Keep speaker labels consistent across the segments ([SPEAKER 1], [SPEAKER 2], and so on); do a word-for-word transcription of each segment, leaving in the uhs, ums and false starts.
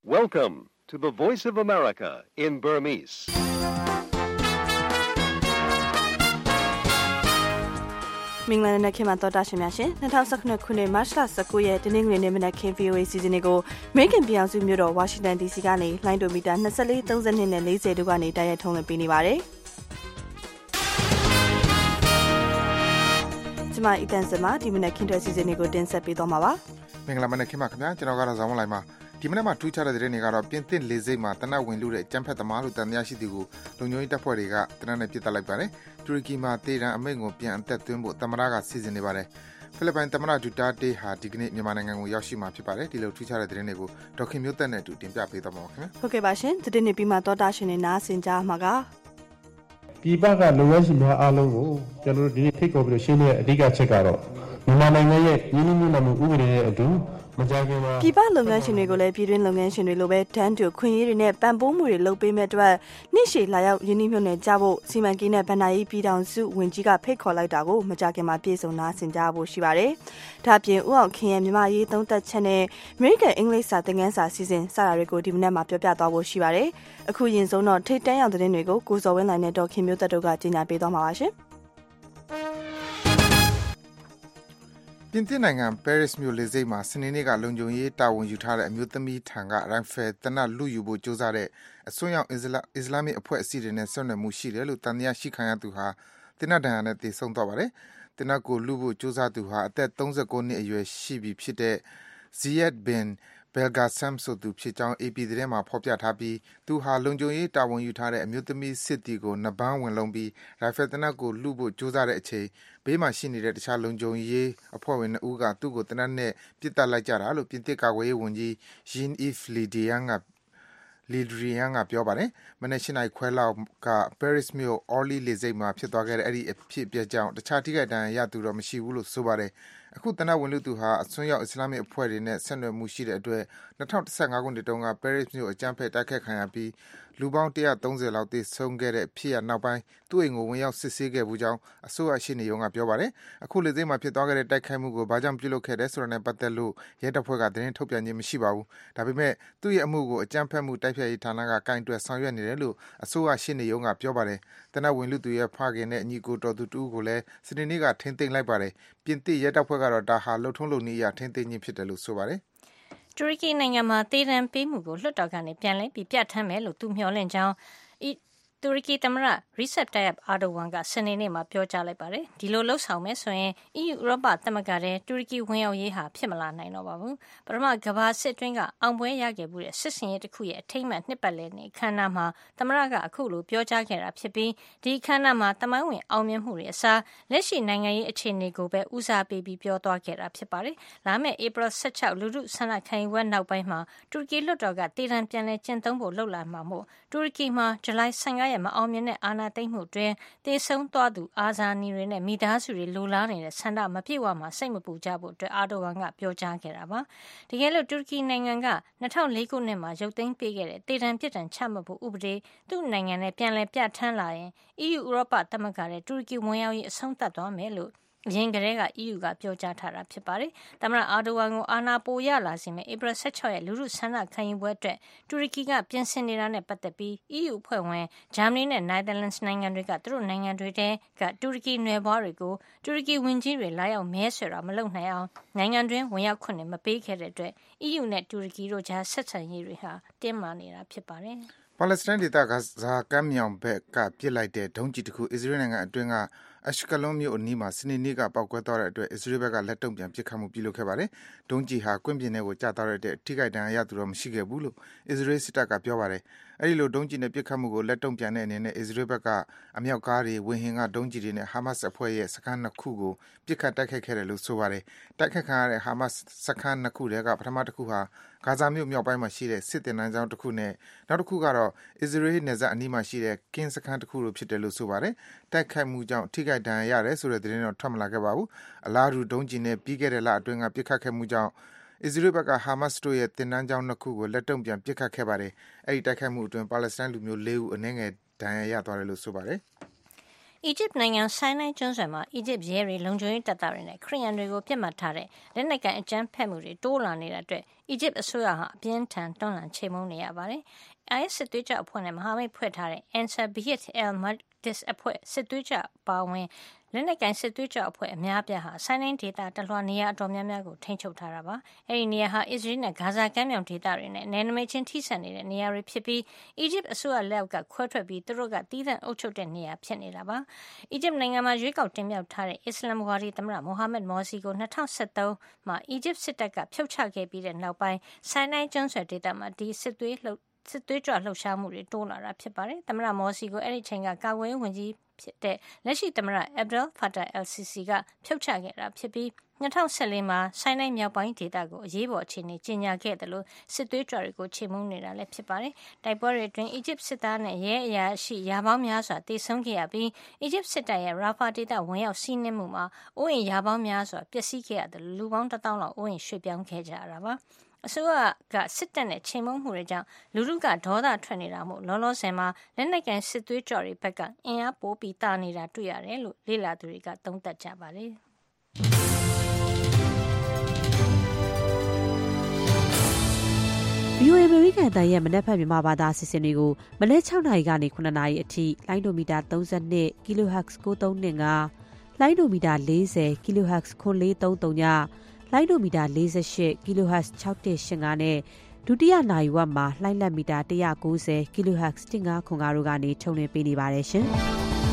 [SPEAKER 1] Welcome to the Voice of America in Burmese.
[SPEAKER 2] ။မင်္ဂလာနေ့ခင်ဗျာတော်တာရှင်များရှင်၂၀၁၉ခုနှစ်မတ်လ၁၉ရက်တနင်္ဂနွေနေ့မနက်ခင်း V O A စီစဉ်တွေကို American ပြည်အောင်စုမြို့တော် Washington D C ကနေလိုင်းဒိုမီတာ၂၄ ၃၂နဲ့၄၀တို့ကနေတိုက်ရိုက်ထုတ်လွှင့်ပေးနေပါတယ်။ကျွန်မအီတန်စမဒီမနက်ခင်းတဲ့စီစဉ်တွေကိုတင်ဆက်ပေးသွားမှာပါ
[SPEAKER 3] ။မင်္ဂလာမနက်ခင်းပါခင်ဗျာကျွန်တော်ကတော့ဇောင်းမလိုက်ပါဒီမနေ့မှာထူးခြားတဲ့သတင်းတွေကတော့ပြင်သစ်လေဆိပ်မှာတနက်ဝင်လူတဲ့ကြမ်းဖက်သမားလို့တန်တရားရှိသူကိုလုံခြုံရေးတပ်ဖွဲ့တွေကတနက်နဲ့ပစ်တက်လိုက်ပါတယ်။တူရကီမှာတေရန်အမိန့်ကိုပြန်အသက်သွင်းဖို့သမ္မတကစီစဉ်နေပါတယ်။ဖိလစ်ပိုင်သမ္မတဒူတာတေးဟာဒီကနေ့မြန်မာနိုင်ငံကိုရောက်ရှိမှာဖြစ်ပါတယ်။ဒီလိုထူးခြားတဲ့သတင်းတွေကိုဒေါက်ခင်မျိုးသက်နဲ့အတူတင်ပြပေးသွားမှာပါခင်ဗျာ
[SPEAKER 2] ။ဟုတ်ကဲ့ပါရှင်သတင်းတွေပြီးမှတော်တာရှင်တွေနားဆင်ကြမှာက
[SPEAKER 4] ပြည်ပကလုံရရှိများအားလုံးကိုကျွန်တော်တို့ဒီနေ့ဖိတ်ခေါ်ပြီးရှင်းပြတဲ့အဓိကချက်ကတော့မြန်မာနိုင်ငံရဲ့ရင်းနှီးမြှုပ်နှံမှုဥပဒေရဲ့အတူမကြခင်မှာ
[SPEAKER 2] ပြည်ပလုပ်ငန်းရှင်တွေကိုလည်းပြည်တွင်းလုပ်ငန်းရှင်တွေလိုပဲတန်းတူခွင့်ရေးတွေနဲ့ပံ့ပိုးမှုတွေလုပ်ပေးမဲ့အတွက်နှစ်ရှည်လာရောက်ရင်းနှီးမြှုပ်နှံကြဖို့စီမံကိန်းနဲ့ဗဏ္ဍာရေးပြည်ထောင်စုဝန်ကြီးကဖိတ်ခေါ်လိုက်တာကိုမကြခင်မှာပြည်စုံနာဆင်ကြဖို့ရှိပါတယ်။ဒါ့အပြင်ဦးအောင်ခင်ရဲ့မြန်မာရေးသုံးသက်ချက်နဲ့ American English စာသင်ခန်းစာစီစဉ်စတာတွေကိုဒီမနက်မှာပြောပြသွားဖို့ရှိပါတယ်။အခုရင်ဆုံးတော့ထိတ်တန့်ရောက်တဲ့သတင်းတွေကိုကိုစော်ဝင်းလိုင်းနဲ့ဒေါက်ခင်မျိုးသက်တို့ကကြီးညာပေးသွားမှာပါရှင်။
[SPEAKER 3] ပြင်သစ်နိုင်ငံ Paris မြို့လေဆိပ်မှာစနေနေ့ကလုံခြုံရေးတာဝန်ယူထားတဲ့အမျိုးသမီးထံကရိုင်ဖယ်သေနတ်လုယူဖို့ကြိုးစားတဲ့အစွန်းရောက်အစ္စလာမစ်အဖွဲ့အစည်းတွေနဲ့ဆက်နွယ်မှုရှိတယ်လို့သံသယရှိခံရသူဟာသေနတ်ဒဏ်ရာနဲ့သေဆုံးသွားပါတယ်။သေနတ်ကိုလုဖို့ကြိုးစားသူဟာအသက်၃၉နှစ်အရွယ်ရှိပြီဖြစ်တဲ့ Ziad bin Belgassem ဆိုသူဖြစ်ကြောင်း A P သတင်းမှာဖော်ပြထားပြီးသူဟာလုံခြုံရေးတာဝန်ယူထားတဲ့အမျိုးသမီးစစ်တီကိုနှပန်းဝင်လုံးပြီးရိုင်ဖယ်သေနတ်ကိုလုဖို့ကြိုးစားတဲ့အချိန်ဘေးမှာရှိနေတဲ့တခြားလုံခြုံရေးအဖွဲ့ဝင်နှစ်ဦးကသူ့ကိုသေနတ်နဲ့ပစ်တက်လိုက်ကြတာလို့ပြင်သစ်ကာကွယ်ရေးဝန်ကြီး Jean-Yves Le Drian ကLe Drian ကပြောပါတယ်။မနက်၈နာရီခွဲလောက်က Paris မြို့ Orly လေဆိပ်မှာဖြစ်သွားခဲ့တဲ့အဲ့ဒီအဖြစ်အပျက်ကြောင့်တခြားထိခိုက်ဒဏ်ရာရသူတော့မရှိဘူးလို့ဆိုပါတယ်။အခုသေနတ်ဝင်လူသူဟာအစွန်းရောက်အစ္စလာမစ်အဖွဲ့တွေနဲ့ဆက်နွယ်မှုရှိတဲ့အတွက်၂၀၁၅ခုနှစ်တုန်းက Paris မြို့အကြမ်းဖက်တိုက်ခိုက်ခံရပြီးလူပေါင်း၁၃၀လောက်သေဆုံးခဲ့တဲ့ဖြစ်ရပ်နောက်ပိုင်းသူ့အိမ်ကိုဝင်ရောက်စစ်ဆေးခဲ့ဘူးကြောင်းအစိုးရရှေ့နေရုံးကပြောပါတယ်။အခုလေဆိပ်မှာဖြစ်သွားခဲ့တဲ့တိုက်ခိုက်မှုကိုဘာကြောင့်ပြုလုပ်ခဲ့တယ်ဆိုတာနဲ့ပတ်သက်လို့ရဲတပ်ဖွဲ့ကသတင်းထုတ်ပြန်ခြင်းမရှိပါဘူး။ဒါပေမဲ့သူ့ရဲ့အမှုကိုအကြမ်းဖက်မှုတိုက်ဖျက်ရေးဌာနကကင်တွယ်ဆောင်ရွက်နေတယ်လို့အစိုးရရှေ့နေရုံးကပြောပါတယ်။သေနတ်ဝင်လူသူရဲ့ဖခင်နဲ့ညီကိုတော်သူတူကိုလည်းစနေနေ့ကထိန်းသိမ်းလိုက်ပါတယ်။ပြင်သစ်ရဲတပ်ဖွဲ့ကတော့ဒါဟာလှုပ်ထုံးလုပ်နည်းအရထိန်းသိမ်းခြင်းဖြစ်တယ်လို့ဆိုပါတယ်
[SPEAKER 5] ။တူရကီနိုင်ငံမှာတေရန်ပေးမှုကိုလွှတ်တော်ကနေပြန်လည်ပြီးပြဋ္ဌာန်းမယ်လို့သူမျှော်လင့်ကြောင်းတူရကီသမ္မတ Recep Tayyip Erdogan ကစနေနေ့မှာပြောကြားလိုက်ပါတယ်။ဒီလိုလှုပ်ဆောင်မယ်ဆိုရင် E U ဥရောပသမဂ္ဂထဲတူရကီဝင်ရောက်ရေးဟာဖြစ်မလာနိုင်တော့ပါဘူး။ပထမကမ္ဘာစစ်တွင်းကအောင်ပွဲရခဲ့မှုတဲ့စစ်စင်ရေးတစ်ခုရဲ့အထိမ်းအမှတ်နှစ်ပတ်လည်နေ့အခမ်းအနားမှာသမ္မတကအခုလိုပြောကြားခဲ့တာဖြစ်ပြီးဒီအခမ်းအနားမှာတမိုင်းဝင်အောင်မြင်မှုတွေအစားလက်ရှိနိုင်ငံရေးအခြေအနေကိုပဲဦးစားပေးပြီးပြောသွားခဲ့တာဖြစ်ပါတယ်။လာမယ့် April ၁၆လူထုဆန္ဒခံယူပွဲနောက်ပိုင်းမှာတူရကီလွှတ်တော်ကတေရန်ပြန်လည်ကျင့်သုံးဖို့လှုပ်လာမှာမို့တူရကီမှာဇူလိုင်၁၅ရက်မအောင်မြင်တဲ့အာဏာသိမ်းမှုတွင်တေဆုံးသွားသူအာဇာနည်တွေနဲ့မိသားစုတွေလိုလားနေတဲ့ဆန္ဒမပြည့်ဝမှာစိတ်မပူကြဖို့အတွက်အာဒိုဝမ်ကပြောကြားခဲ့တာပါ။တကယ်လို့တူရကီနိုင်ငံက၂၀၀၄ခုနှစ်မှာရုပ်သိမ်းပေးခဲ့တဲ့တေတံပြစ်ဒဏ်ချမှတ်ဖို့ဥပဒေသူ့နိုင်ငံနဲ့ပြန်လည်ပြဋ္ဌာန်းလာရင် E U ဥရောပသမဂ္ဂရဲ့တူရကီဝင်ရောက်ရေးအဆုံးသတ်သွားမယ်လို့အရင်ကတည်းက E U ကပြောကြားထားတာဖြစ်ပါတယ်။သမ္မတအာဒိုဝမ်ကိုအာဏာပိုရလာစေမယ့် April ၁၆ရက်လူထုဆန္ဒခံယူပွဲအတွက်တူရကီကပြင်ဆင်နေတာနဲ့ပတ်သက်ပြီး E U အဖွဲ့ဝင်ဂျာမနီနဲ့ Netherlands နိုင်ငံတွေကသူတို့နိုင်ငံတွေထဲကတူရကီနွယ်ဖွားတွေကိုတူရကီဝင်ကြီးတွေလာရောက်မဲဆွယ်တာမလုပ်နိုင်အောင်နိုင်ငံတွင်းဝင်ရောက်ခွင့်မပေးခဲ့တဲ့အတွက် E U နဲ့တူရကီတို့ကြားဆက်ဆံရေးတွေဟာတင်းမာနေတာဖြစ်ပါတယ်
[SPEAKER 3] ။ပါလက်စတိုင်းဒေသကဇာကမ်းမြောင်ဘက်ကပြစ်လိုက်တဲ့ဒုံးကျည်တစ်ခုအစ္စရေးနိုင်ငံအတွင်းကအရှကလွန်မြို့အနီးမှာစနေနေ့ကပောက်ကွဲသွားတဲ့အတွက်အစ္စရေးဘက်ကလက်တုံ့ပြန်ပစ်ခတ်မှုပြုလုပ်ခဲ့ပါတယ်။ဒုံးကျည်ဟာကွင်းပြင်ထဲကိုကျသွားတဲ့အတွက်ထိခိုက်ဒဏ်ရာရသူတော့မရှိခဲ့ဘူးလို့အစ္စရေးစစ်တပ်ကပြောပါတယ်။အဲဒီလိုဒုံးကျည်နဲ့ပစ်ခတ်မှုကိုလက်တုံ့ပြန်တဲ့အနေနဲ့အစ္စရေးဘက်ကအမြောက်ကားတွေဝင်းဟင်ကဒုံးကျည်တွေနဲ့ဟာမတ်စ်အဖွဲ့ရဲ့စခန်းနှစ်ခုကိုပစ်ခတ်တိုက်ခိုက်ခဲ့တယ်လို့ဆိုပါတယ်။တိုက်ခိုက်ခံရတဲ့ဟာမတ်စ်စခန်းနှစ်ခုထဲကပထမတစ်ခုဟာဂါဇာမြို့မြောက်ပိုင်းမှာရှိတဲ့စစ်တင်နန်းကျောင်းတစ်ခုနဲ့နောက်တစ်ခုကတော့အစ္စရေးနယ်စပ်အနီးမှာရှိတဲ့ကင်းစခန်းတစ်ခုတို့ဖြစ်တယ်လို့ဆိုပါတယ်။တိုက်ခိုက်မှုကြောင့်ထိခိုက်ဒဏ်ရာရတယ်ဆိုတဲ့သတင်းတော့ထွက်မလာခဲ့ပါဘူး။အလားတူဒုံးကျည်နဲ့ပြီးခဲ့တဲ့လအတွင်းကပစ်ခတ်ခဲ့မှုကြောင့်အစ္စရေးဘက်ကဟာမတ်စ်တို့ရဲ့တင်နန်းကျောင်းနှစ်ခုကိုလက်တုံ့ပြန်ပစ်ခတ်ခဲ့ပါတယ်။အဲဒီတိုက်ခိုက်မှုအတွင်းပါလက်စတိုင်းလူမျိုး၄ဦးအနည်းငယ်ဒဏ်ရာရသွားတယ်လို့ဆိုပါတယ်။
[SPEAKER 5] အီဂျစ်နိုင်ငံဆိုင်နိုင်းကျွန်းဆွယ်မှာအီဂျစ်ရဲတွေလုံခြုံရေးတပ်သားတွေနဲ့ခရီးယန်တွေကိုပြစ်မှတ်ထားတဲ့လက်နက်ကိုင်အကြမ်းဖက်မှုတွေတိုးလာနေတာအတွက်အီဂျစ်အစိုးရဟာအပြင်းထန်တွန်းလှန်ချိန်မုံနေရပါတယ်။ I S စစ်သွေးကြွအဖွဲ့နဲ့မဟာမိတ်ဖွဲ့ထားတဲ့ Ansar Bayt al-Maqdis အဖွဲ့စစ်သွေးကြွပါဝင်လက်နက်ကိုင်စစ်သွေးကြွအဖွဲ့အများပြားဟာဆိုင်းနိုင်ဒေသတလွှာနေရာအတော်များများကိုထိန်းချုပ်ထားတာပါ။အဲဒီနေရာဟာအစ္စရေးနဲ့ဂါဇာကမ်းမြောင်ဒေသတွေနဲ့နယ်နိမိတ်ချင်းထိစပ်နေတဲ့နေရာတွေဖြစ်ပြီးအီဂျစ်အစိုးရလက်အောက်ကခွဲထွက်ပြီးသူတို့ကတီးသန့်အုပ်ချုပ်တဲ့နေရာဖြစ်နေတာပါ။အီဂျစ်နိုင်ငံမှာရွေးကောက်တင်မြှောက်ထားတဲ့အစ္စလမ်ဝါဒီသမ္မတမိုဟာမက်မော်စီကို၂၀၁၃မှာအီဂျစ်စစ်တပ်ကဖြုတ်ချခဲ့ပြီးတဲ့နောက်ပိုင်းဆိုင်းနိုင်ကျွန်းဆွယ်ဒေသမှာဒီစစ်သွေးလှုပ်စစ်သွေးကြွလှုပ်ရှားမှုတွေတိုးလာတာဖြစ်ပါတယ်။သမ္မတမော်စီကိုအဲ့ဒီချိန်ကကာကွယ်ရေးဝန်ကြီးဖြစ်တဲ့လက်ရှိသမ္မတ Abdel Fattah el-Sisi ကဖြုတ်ချခဲ့တာဖြစ်ပြီး၂၀၁၄မှာဆိုင်းနိုင်မြောက်ပိုင်းဒေသကိုအရေးပေါ်အခြေအနေကြီးညာခဲ့တယ်လို့စစ်သွေးကြွတွေကိုချေမှုန်းနေတာလည်းဖြစ်ပါတယ်။တိုက်ပွဲတွေအတွင်းအီဂျစ်စစ်သားနဲ့ရဲအရာရှိရာပေါင်းများစွာတေဆုံးခဲ့ရပြီးအီဂျစ်စစ်တပ်ရဲ့ရာဖာဒေသဝင်ရောက်စီးနင်းမှုမှာအိုးအိမ်ရာပေါင်းများစွာပျက်စီးခဲ့ရတယ်လို့လူပေါင်းတစ်သောင်းလောက်အိုးအိမ်ရွှေ့ပြောင်းခဲ့ကြရတာပါ။အစိုးရကစစ်တပ်နဲ့ချိန်မုံမှုတွေကြောင့်လူထုကဒေါသထွက်နေတာမို့လောလောဆယ်မှာလက်နက်ကန်စစ်သွေးကြွတွေဘက်ကအင်အားပိုပြီးတာနေတာတွေ့ရတယ်လို့လေ့လာသူတွေကသုံးသပ်ကြပါတယ်။
[SPEAKER 6] ဗီအိုအေ American အသံရဲ့မနက်ဖြန်မြန်မာဘာသာအစီအစဉ်တွေကိုမနက်၆နာရီကနေခုနှစ်နာရီအထိလိုင်းဒိုမီတာသုံး၂ kilohertz ကိုသုံး၂၅လိုင်းဒိုမီတာ၄၀ kilohertz ခွန်လေးသုံးသုံးညလိုင်းဒိုမီတာ၄၈ kilohertz ၆၁၈၅နဲ့ဒုတိယနာရီဝက်မှာလှိုင်းလက်မီတာ၁၉၀ kilohertz ၁၅ခွန်၅တို့ကနေထုတ်လွှင့်ပေးနေပါတယ်ရှင်။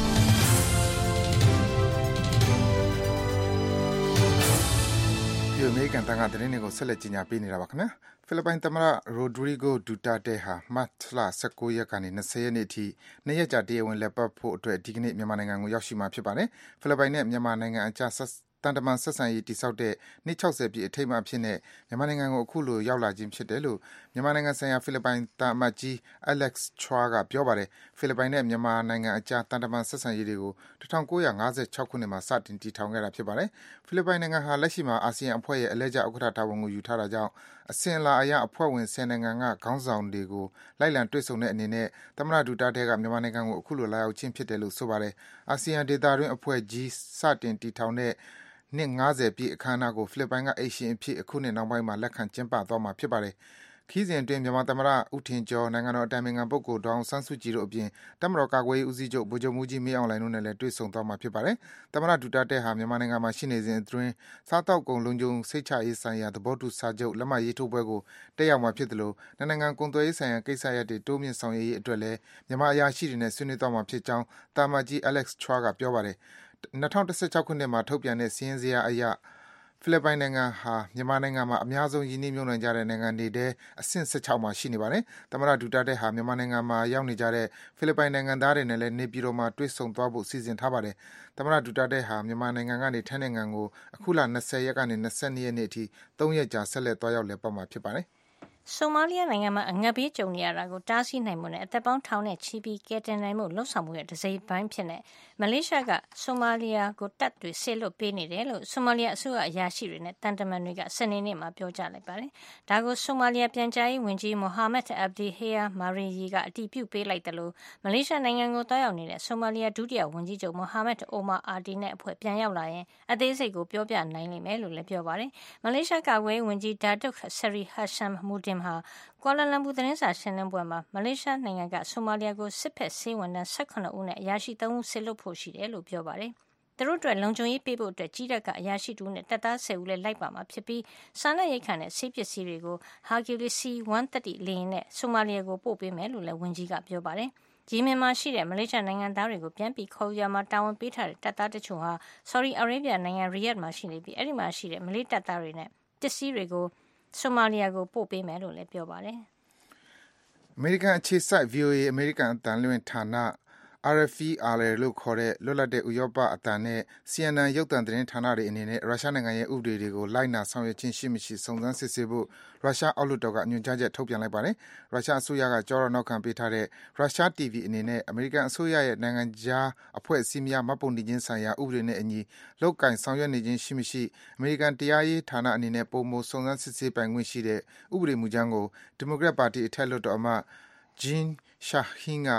[SPEAKER 3] ဒီအမေရိကန်တန်ခါသတင်းတွေကိုဆက်လက်ကြီးညာပေးနေတာပါခင်ဗျာ။ဖိလစ်ပိုင်သမ္မတရိုဒရီဂိုဒူတာတေဟာမတ်လ၁၉ရက်ကနေ၂၀ရက်နေ့အထိနှစ်ရက်ကြာတရားဝင်လက်ပတ်ဖို့အတွက်ဒီကနေ့မြန်မာနိုင်ငံကိုရောက်ရှိမှာဖြစ်ပါတယ်။ဖိလစ်ပိုင်နဲ့မြန်မာနိုင်ငံအကြားတန်တမန်ဆက်ဆံရေးတိဆောက်တဲ့နှစ်၆၀ပြည့်အထိမ်းအမှတ်အဖြစ်နဲ့မြန်မာနိုင်ငံကိုအခုလိုရောက်လာခြင်းဖြစ်တယ်လို့မြန်မာနိုင်ငံဆိုင်ရာဖိလစ်ပိုင်တာအမတ်ကြီး Alex Chua ကပြောပါတယ်။ဖိလစ်ပိုင်နဲ့မြန်မာနိုင်ငံအကြားတန်တမန်ဆက်ဆံရေးတွေကို၁၉၅၆ခုနှစ်မှာစတင်တည်ထောင်ခဲ့တာဖြစ်ပါတယ်။ဖိလစ်ပိုင်နိုင်ငံဟာလက်ရှိမှာအာဆီယံအဖွဲ့ရဲ့အလဲကျဥက္ကဋ္ဌတာဝန်ကိုယူထားတာကြောင့်အစဉ်အလာအရအဖွဲ့ဝင်၁၀နိုင်ငံကခေါင်းဆောင်တွေကိုလိုက်လံတွေ့ဆုံတဲ့အနေနဲ့သမ္မတဒူတာတဲကမြန်မာနိုင်ငံကိုအခုလိုလာရောက်ခြင်းဖြစ်တယ်လို့ဆိုပါတယ်။အာဆီယံဒေသတွင်းအဖွဲ့ကြီးစတင်တည်ထောင်တဲ့နှစ်၅၀ပြည့်အခမ်းအနားကိုဖိလစ်ပိုင်ကအိမ်ရှင်အဖြစ်အခုနှစ်နောက်ပိုင်းမှာလက်ခံကျင်းပသွားမှာဖြစ်ပါတယ်။ခီးစဉ်အတွင်းမြန်မာသမ္မတဦးထင်ကျော်နိုင်ငံတော်အတိုင်ပင်ခံပုဂ္ဂိုလ်ဒေါအောင်ဆန်းစုကြည်တို့အပြင်တပ်မတော်ကာကွယ်ရေးဦးစီးချုပ်ဗိုလ်ချုပ်မှူးကြီးမင်းအောင်လှိုင်တို့နဲ့လည်းတွေ့ဆုံသွားမှာဖြစ်ပါတယ်။သမ္မတဒူတာတဲဟာမြန်မာနိုင်ငံမှာရှိနေစဉ်အတွင်းစားတောက်ကုန်လုံခြုံစိတ်ချရေးဆိုင်ရာသဘောတူစာချုပ်လက်မှတ်ရေးထိုးပွဲကိုတက်ရောက်မှာဖြစ်တယ်လို့နိုင်ငံကုန်သွယ်ရေးဆိုင်ရာကိစ္စရပ်တွေတိုးမြင့်ဆောင်ရွက်ရေးအတွက်လည်းမြန်မာအရာရှိတွေနဲ့ဆွေးနွေးသွားမှာဖြစ်ကြောင်းတာမတ်ကြီး Alex Chua ကပြောပါတယ်။၂၀၁၆ခုနှစ်မှာထုတ်ပြန်တဲ့စီးရင်စရာအရဖိလစ်ပိုင်နိုင်ငံဟာမြန်မာနိုင်ငံမှာအများဆုံးယင်းနှိမ့်မြုံနှံကြတဲ့နိုင်ငံတွေထဲအဆင့်၁၆မှာရှိနေပါတယ်။သမ္မတဒူတာတဲဟာမြန်မာနိုင်ငံမှာရောက်နေကြတဲ့ဖိလစ်ပိုင်နိုင်ငံသားတွေနဲ့လည်းနေပြည်တော်မှာတွေ့ဆုံသွားဖို့စီစဉ်ထားပါတယ်။သမ္မတဒူတာတဲဟာမြန်မာနိုင်ငံကနေထိုင်းနိုင်ငံကိုအခုလ၂၀ရက်ကနေ၂၂ရက်နေ့အထိ၃ရက်ကြာဆက်လက်သွားရောက်လည်ပတ်မှာဖြစ်ပါတယ်။
[SPEAKER 5] ဆိုမာလီယာနိုင်ငံမှာအငတ်ဘေးကြုံနေရတာကိုတားဆီးနိုင်မှုနဲ့အသက်ပေါင်းထောင်နဲ့ချီပြီးကယ်တင်နိုင်မှုလှုပ်ဆောင်မှုရဲ့တစိမ့်ပိုင်းဖြစ်နေမလေးရှားကဆိုမာလီယာကိုတပ်တွေဆေလွတ်ပေးနေတယ်လို့ဆိုမာလီယာအစိုးရအရာရှိတွေနဲ့တန်တမန်တွေကစနေနေ့မှာပြောကြားလိုက်ပါတယ်။ဒါကိုဆိုမာလီယာပြန်ကြားရေးဝန်ကြီးမိုဟာမက်အဗ်ဒီဟေယာမာရီယီကအတည်ပြုပေးလိုက်တယ်လို့မလေးရှားနိုင်ငံကိုတွားရောက်နေတဲ့ဆိုမာလီယာဒုတိယဝန်ကြီးချုပ်မိုဟာမက်အိုမာအာဒီနဲ့အဖွဲ့ပြန်ရောက်လာရင်အသေးစိတ်ကိုပြောပြနိုင်လိမ့်မယ်လို့လည်းပြောပါတယ်။မလေးရှားကာကွယ်ရေးဝန်ကြီးဒါတုတ်ဆရီဟာရှမ်မူဒင်ဟာကွာလာလမ်ပူသတင်းစာရှင်းလင်းပွဲမှာမလေးရှားနိုင်ငံကဆိုမာလီယာကိုစစ်ဖက်ဆေးဝန်ထမ်း၁၇ဦးနဲ့အရာရှိ၃ဦးဆေလွတ်ဖို့ရှိတယ်လို့ပြောပါတယ်။သူတို့အတွက်လုံခြုံရေးပေးဖို့အတွက်ကြီးတပ်ကအရာရှိတူနဲ့တပ်သား၁၀ဦးလည်းလိုက်ပါမှာဖြစ်ပြီးစာနယ်ရိတ်ခန့်တဲ့ဆေးပစ္စည်းတွေကို Hercules C ၁၃၀လေယာဉ်နဲ့ဆိုမာလီယာကိုပို့ပေးမယ်လို့လည်းဝန်ကြီးကပြောပါတယ်။ဂျီမင်မှာရှိတဲ့မလေးရှားနိုင်ငံသားတွေကိုပြန်ပြီးခေါ်ယူရမှာတာဝန်ပေးထားတဲ့တပ်သားတချို့ဟာဆော်ဒီအာရေဗျနိုင်ငံရီယက်မှာရှိနေပြီးအဲဒီမှာရှိတဲ့မလေးတပ်သားတွေနဲ့ပစ္စည်းတွေကိုဆိုမာလီယာကိုပို့ပေးမယ်လို့လည်းပြောပါတယ်။
[SPEAKER 3] အမေရိကန်အခြေစိုက် ဗီအိုအေ အမေရိကန်အသံလွှင့်ဌာန R F E R လို့ခေါ်တဲ့လွတ်လပ်တဲ့ဥရောပအသံနဲ့ C N N ရုပ်သံသတင်းဌာနတွေအနေနဲ့ရုရှားနိုင်ငံရဲ့ဥပဒေတွေကိုလိုက်နာဆောင်ရွက်ခြင်းရှိမရှိစုံစမ်းစစ်ဆေးဖို့ရုရှားအောက်လွှတ်တော်ကညွှန်ကြားချက်ထုတ်ပြန်လိုက်ပါတယ်။ရုရှားအစိုးရကကြောတော်နောက်ခံပေးထားတဲ့ရုရှား တီဗီ အနေနဲ့အမေရိကန်အစိုးရရဲ့နိုင်ငံခြားအဖွဲ့အစည်းများမှတ်ပုံတင်ခြင်းဆိုင်ရာဥပဒေနဲ့အညီလုပ်ကိုင်ဆောင်ရွက်နေခြင်းရှိမရှိအမေရိကန်တရားရေးဌာနအနေနဲ့ပုံမစုံစမ်းစစ်ဆေးပိုင်ခွင့်ရှိတဲ့ဥပဒေမူကြမ်းကိုဒီမိုကရက်ပါတီအထက်လွှတ်တော်အမတ် Jeanne Shaheen က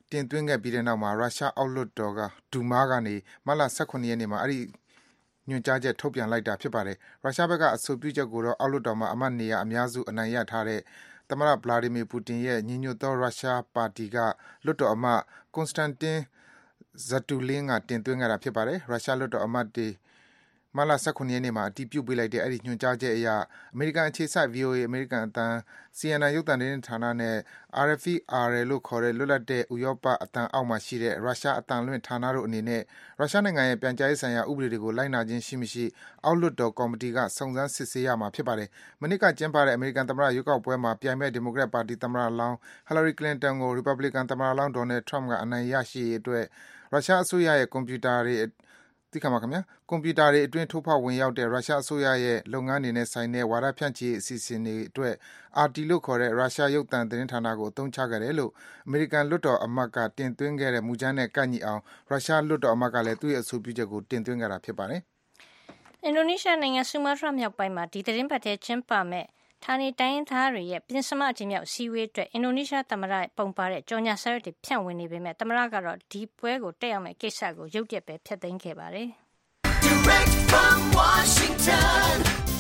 [SPEAKER 3] တင်သွင်းခဲ့ပြီးတဲ့နောက်မှာရုရှားအောက်လွှတ်တော်ကဒူမာကနေမတ်လ၁၇ရက်နေ့မှာအဲဒီညွှန်ကြားချက်ထုတ်ပြန်လိုက်တာဖြစ်ပါတယ်။ရုရှားဘက်ကအဆိုပြုချက်ကိုတော့အောက်လွှတ်တော်မှာအမတ်နေရာအများစုအနိုင်ရထားတဲ့သမ္မတဗလာဒီမီပူတင်ရဲ့ညီညွတ်သောရုရှားပါတီကလွှတ်တော်အမတ်ကွန်စတန်တင်းဇတူလင်းကတင်သွင်းခဲ့တာဖြစ်ပါတယ်။ရုရှားလွှတ်တော်အမတ်တွေမတ်လ၁၇ရက်နေ့မှာအတည်ပြုပေးလိုက်တဲ့အဲဒီညွှန်ကြားချက်အရအမေရိကန်အခြေစိုက် ဗွီအိုအေ အမေရိကန်အသံ စီ အင် အန် ရုပ်သံသတင်းဌာနနဲ့ အာရ် အက်ဖ် အာရ် အယ် လို့ခေါ်တဲ့လွတ်လပ်တဲ့ဥရောပအသံအောက်မှာရှိတဲ့ရုရှားအသံလွှင့်ဌာနတို့အနေနဲ့ရုရှားနိုင်ငံရဲ့ပြန်ကြားရေးဆိုင်ရာဥပဒေတွေကိုလိုက်နာခြင်းရှိမရှိအောက်လွှတ်တော်ကော်မတီကစုံစမ်းစစ်ဆေးရမှာဖြစ်ပါတယ်။မနှစ်ကကျင်းပတဲ့အမေရိကန်သမ္မတရွေးကောက်ပွဲမှာပြိုင်မဲ့ဒီမိုကရက်ပါတီသမ္မတလောင်းဟီလာရီကလင်တန်ကိုရီပတ်ဘလီကန်သမ္မတလောင်းဒေါ်နယ်ထရမ့်ကအနိုင်ရရှိရေးအတွက်ရုရှားအစိုးရရဲ့ကွန်ပျူတာတွေသိခါမှာခင်ဗျာကွန်ပျူတာတွေအတွင်းထိုးဖောက်ဝင်ရောက်တဲ့ရုရှားအစိုးရရဲ့လုပ်ငန်းတွေနဲ့ဆိုင်တဲ့ဝါဒဖြန့်ချီအစီအစဉ်တွေအတွက် အာร์ တီ လို့ခေါ်တဲ့ရုရှားရုပ်သံသတင်းဌာနကိုအသုံးချခဲ့တယ်လို့အမေရိကန်လွှတ်တော်အမတ်ကတင်သွင်းခဲ့တဲ့မူကြမ်းနဲ့ကိုက်ညီအောင်ရုရှားလွှတ်တော်အမတ်ကလည်းသူ့ရဲ့အဆိုပြုချက်ကိုတင်သွင်းခဲ့တာဖြစ်ပါတယ်
[SPEAKER 5] ။အင်ဒိုနီးရှားနိုင်ငံဆူမားတြားမြောက်ပိုင်းမှာဒီသတင်းပတ်ထဲကျင်းပမဲ့ဌာနေတိုင်းသားတွေရဲ့ပြင်စမအကြိမ်မြောက်စီဝေးအတွက်အင်ဒိုနီးရှားသမ္မတပုံပါတဲ့ကြော်ညာစာရွက်တွေဖြန့်ဝေနေပေမဲ့သမ္မတကတော့ဒီပွဲကိုတက်ရောက်မဲ့ကိစ္စကိုရုတ်တရက်ပဲဖျက်သိမ်းခဲ့ပါတယ်။
[SPEAKER 7] Direct from Washington,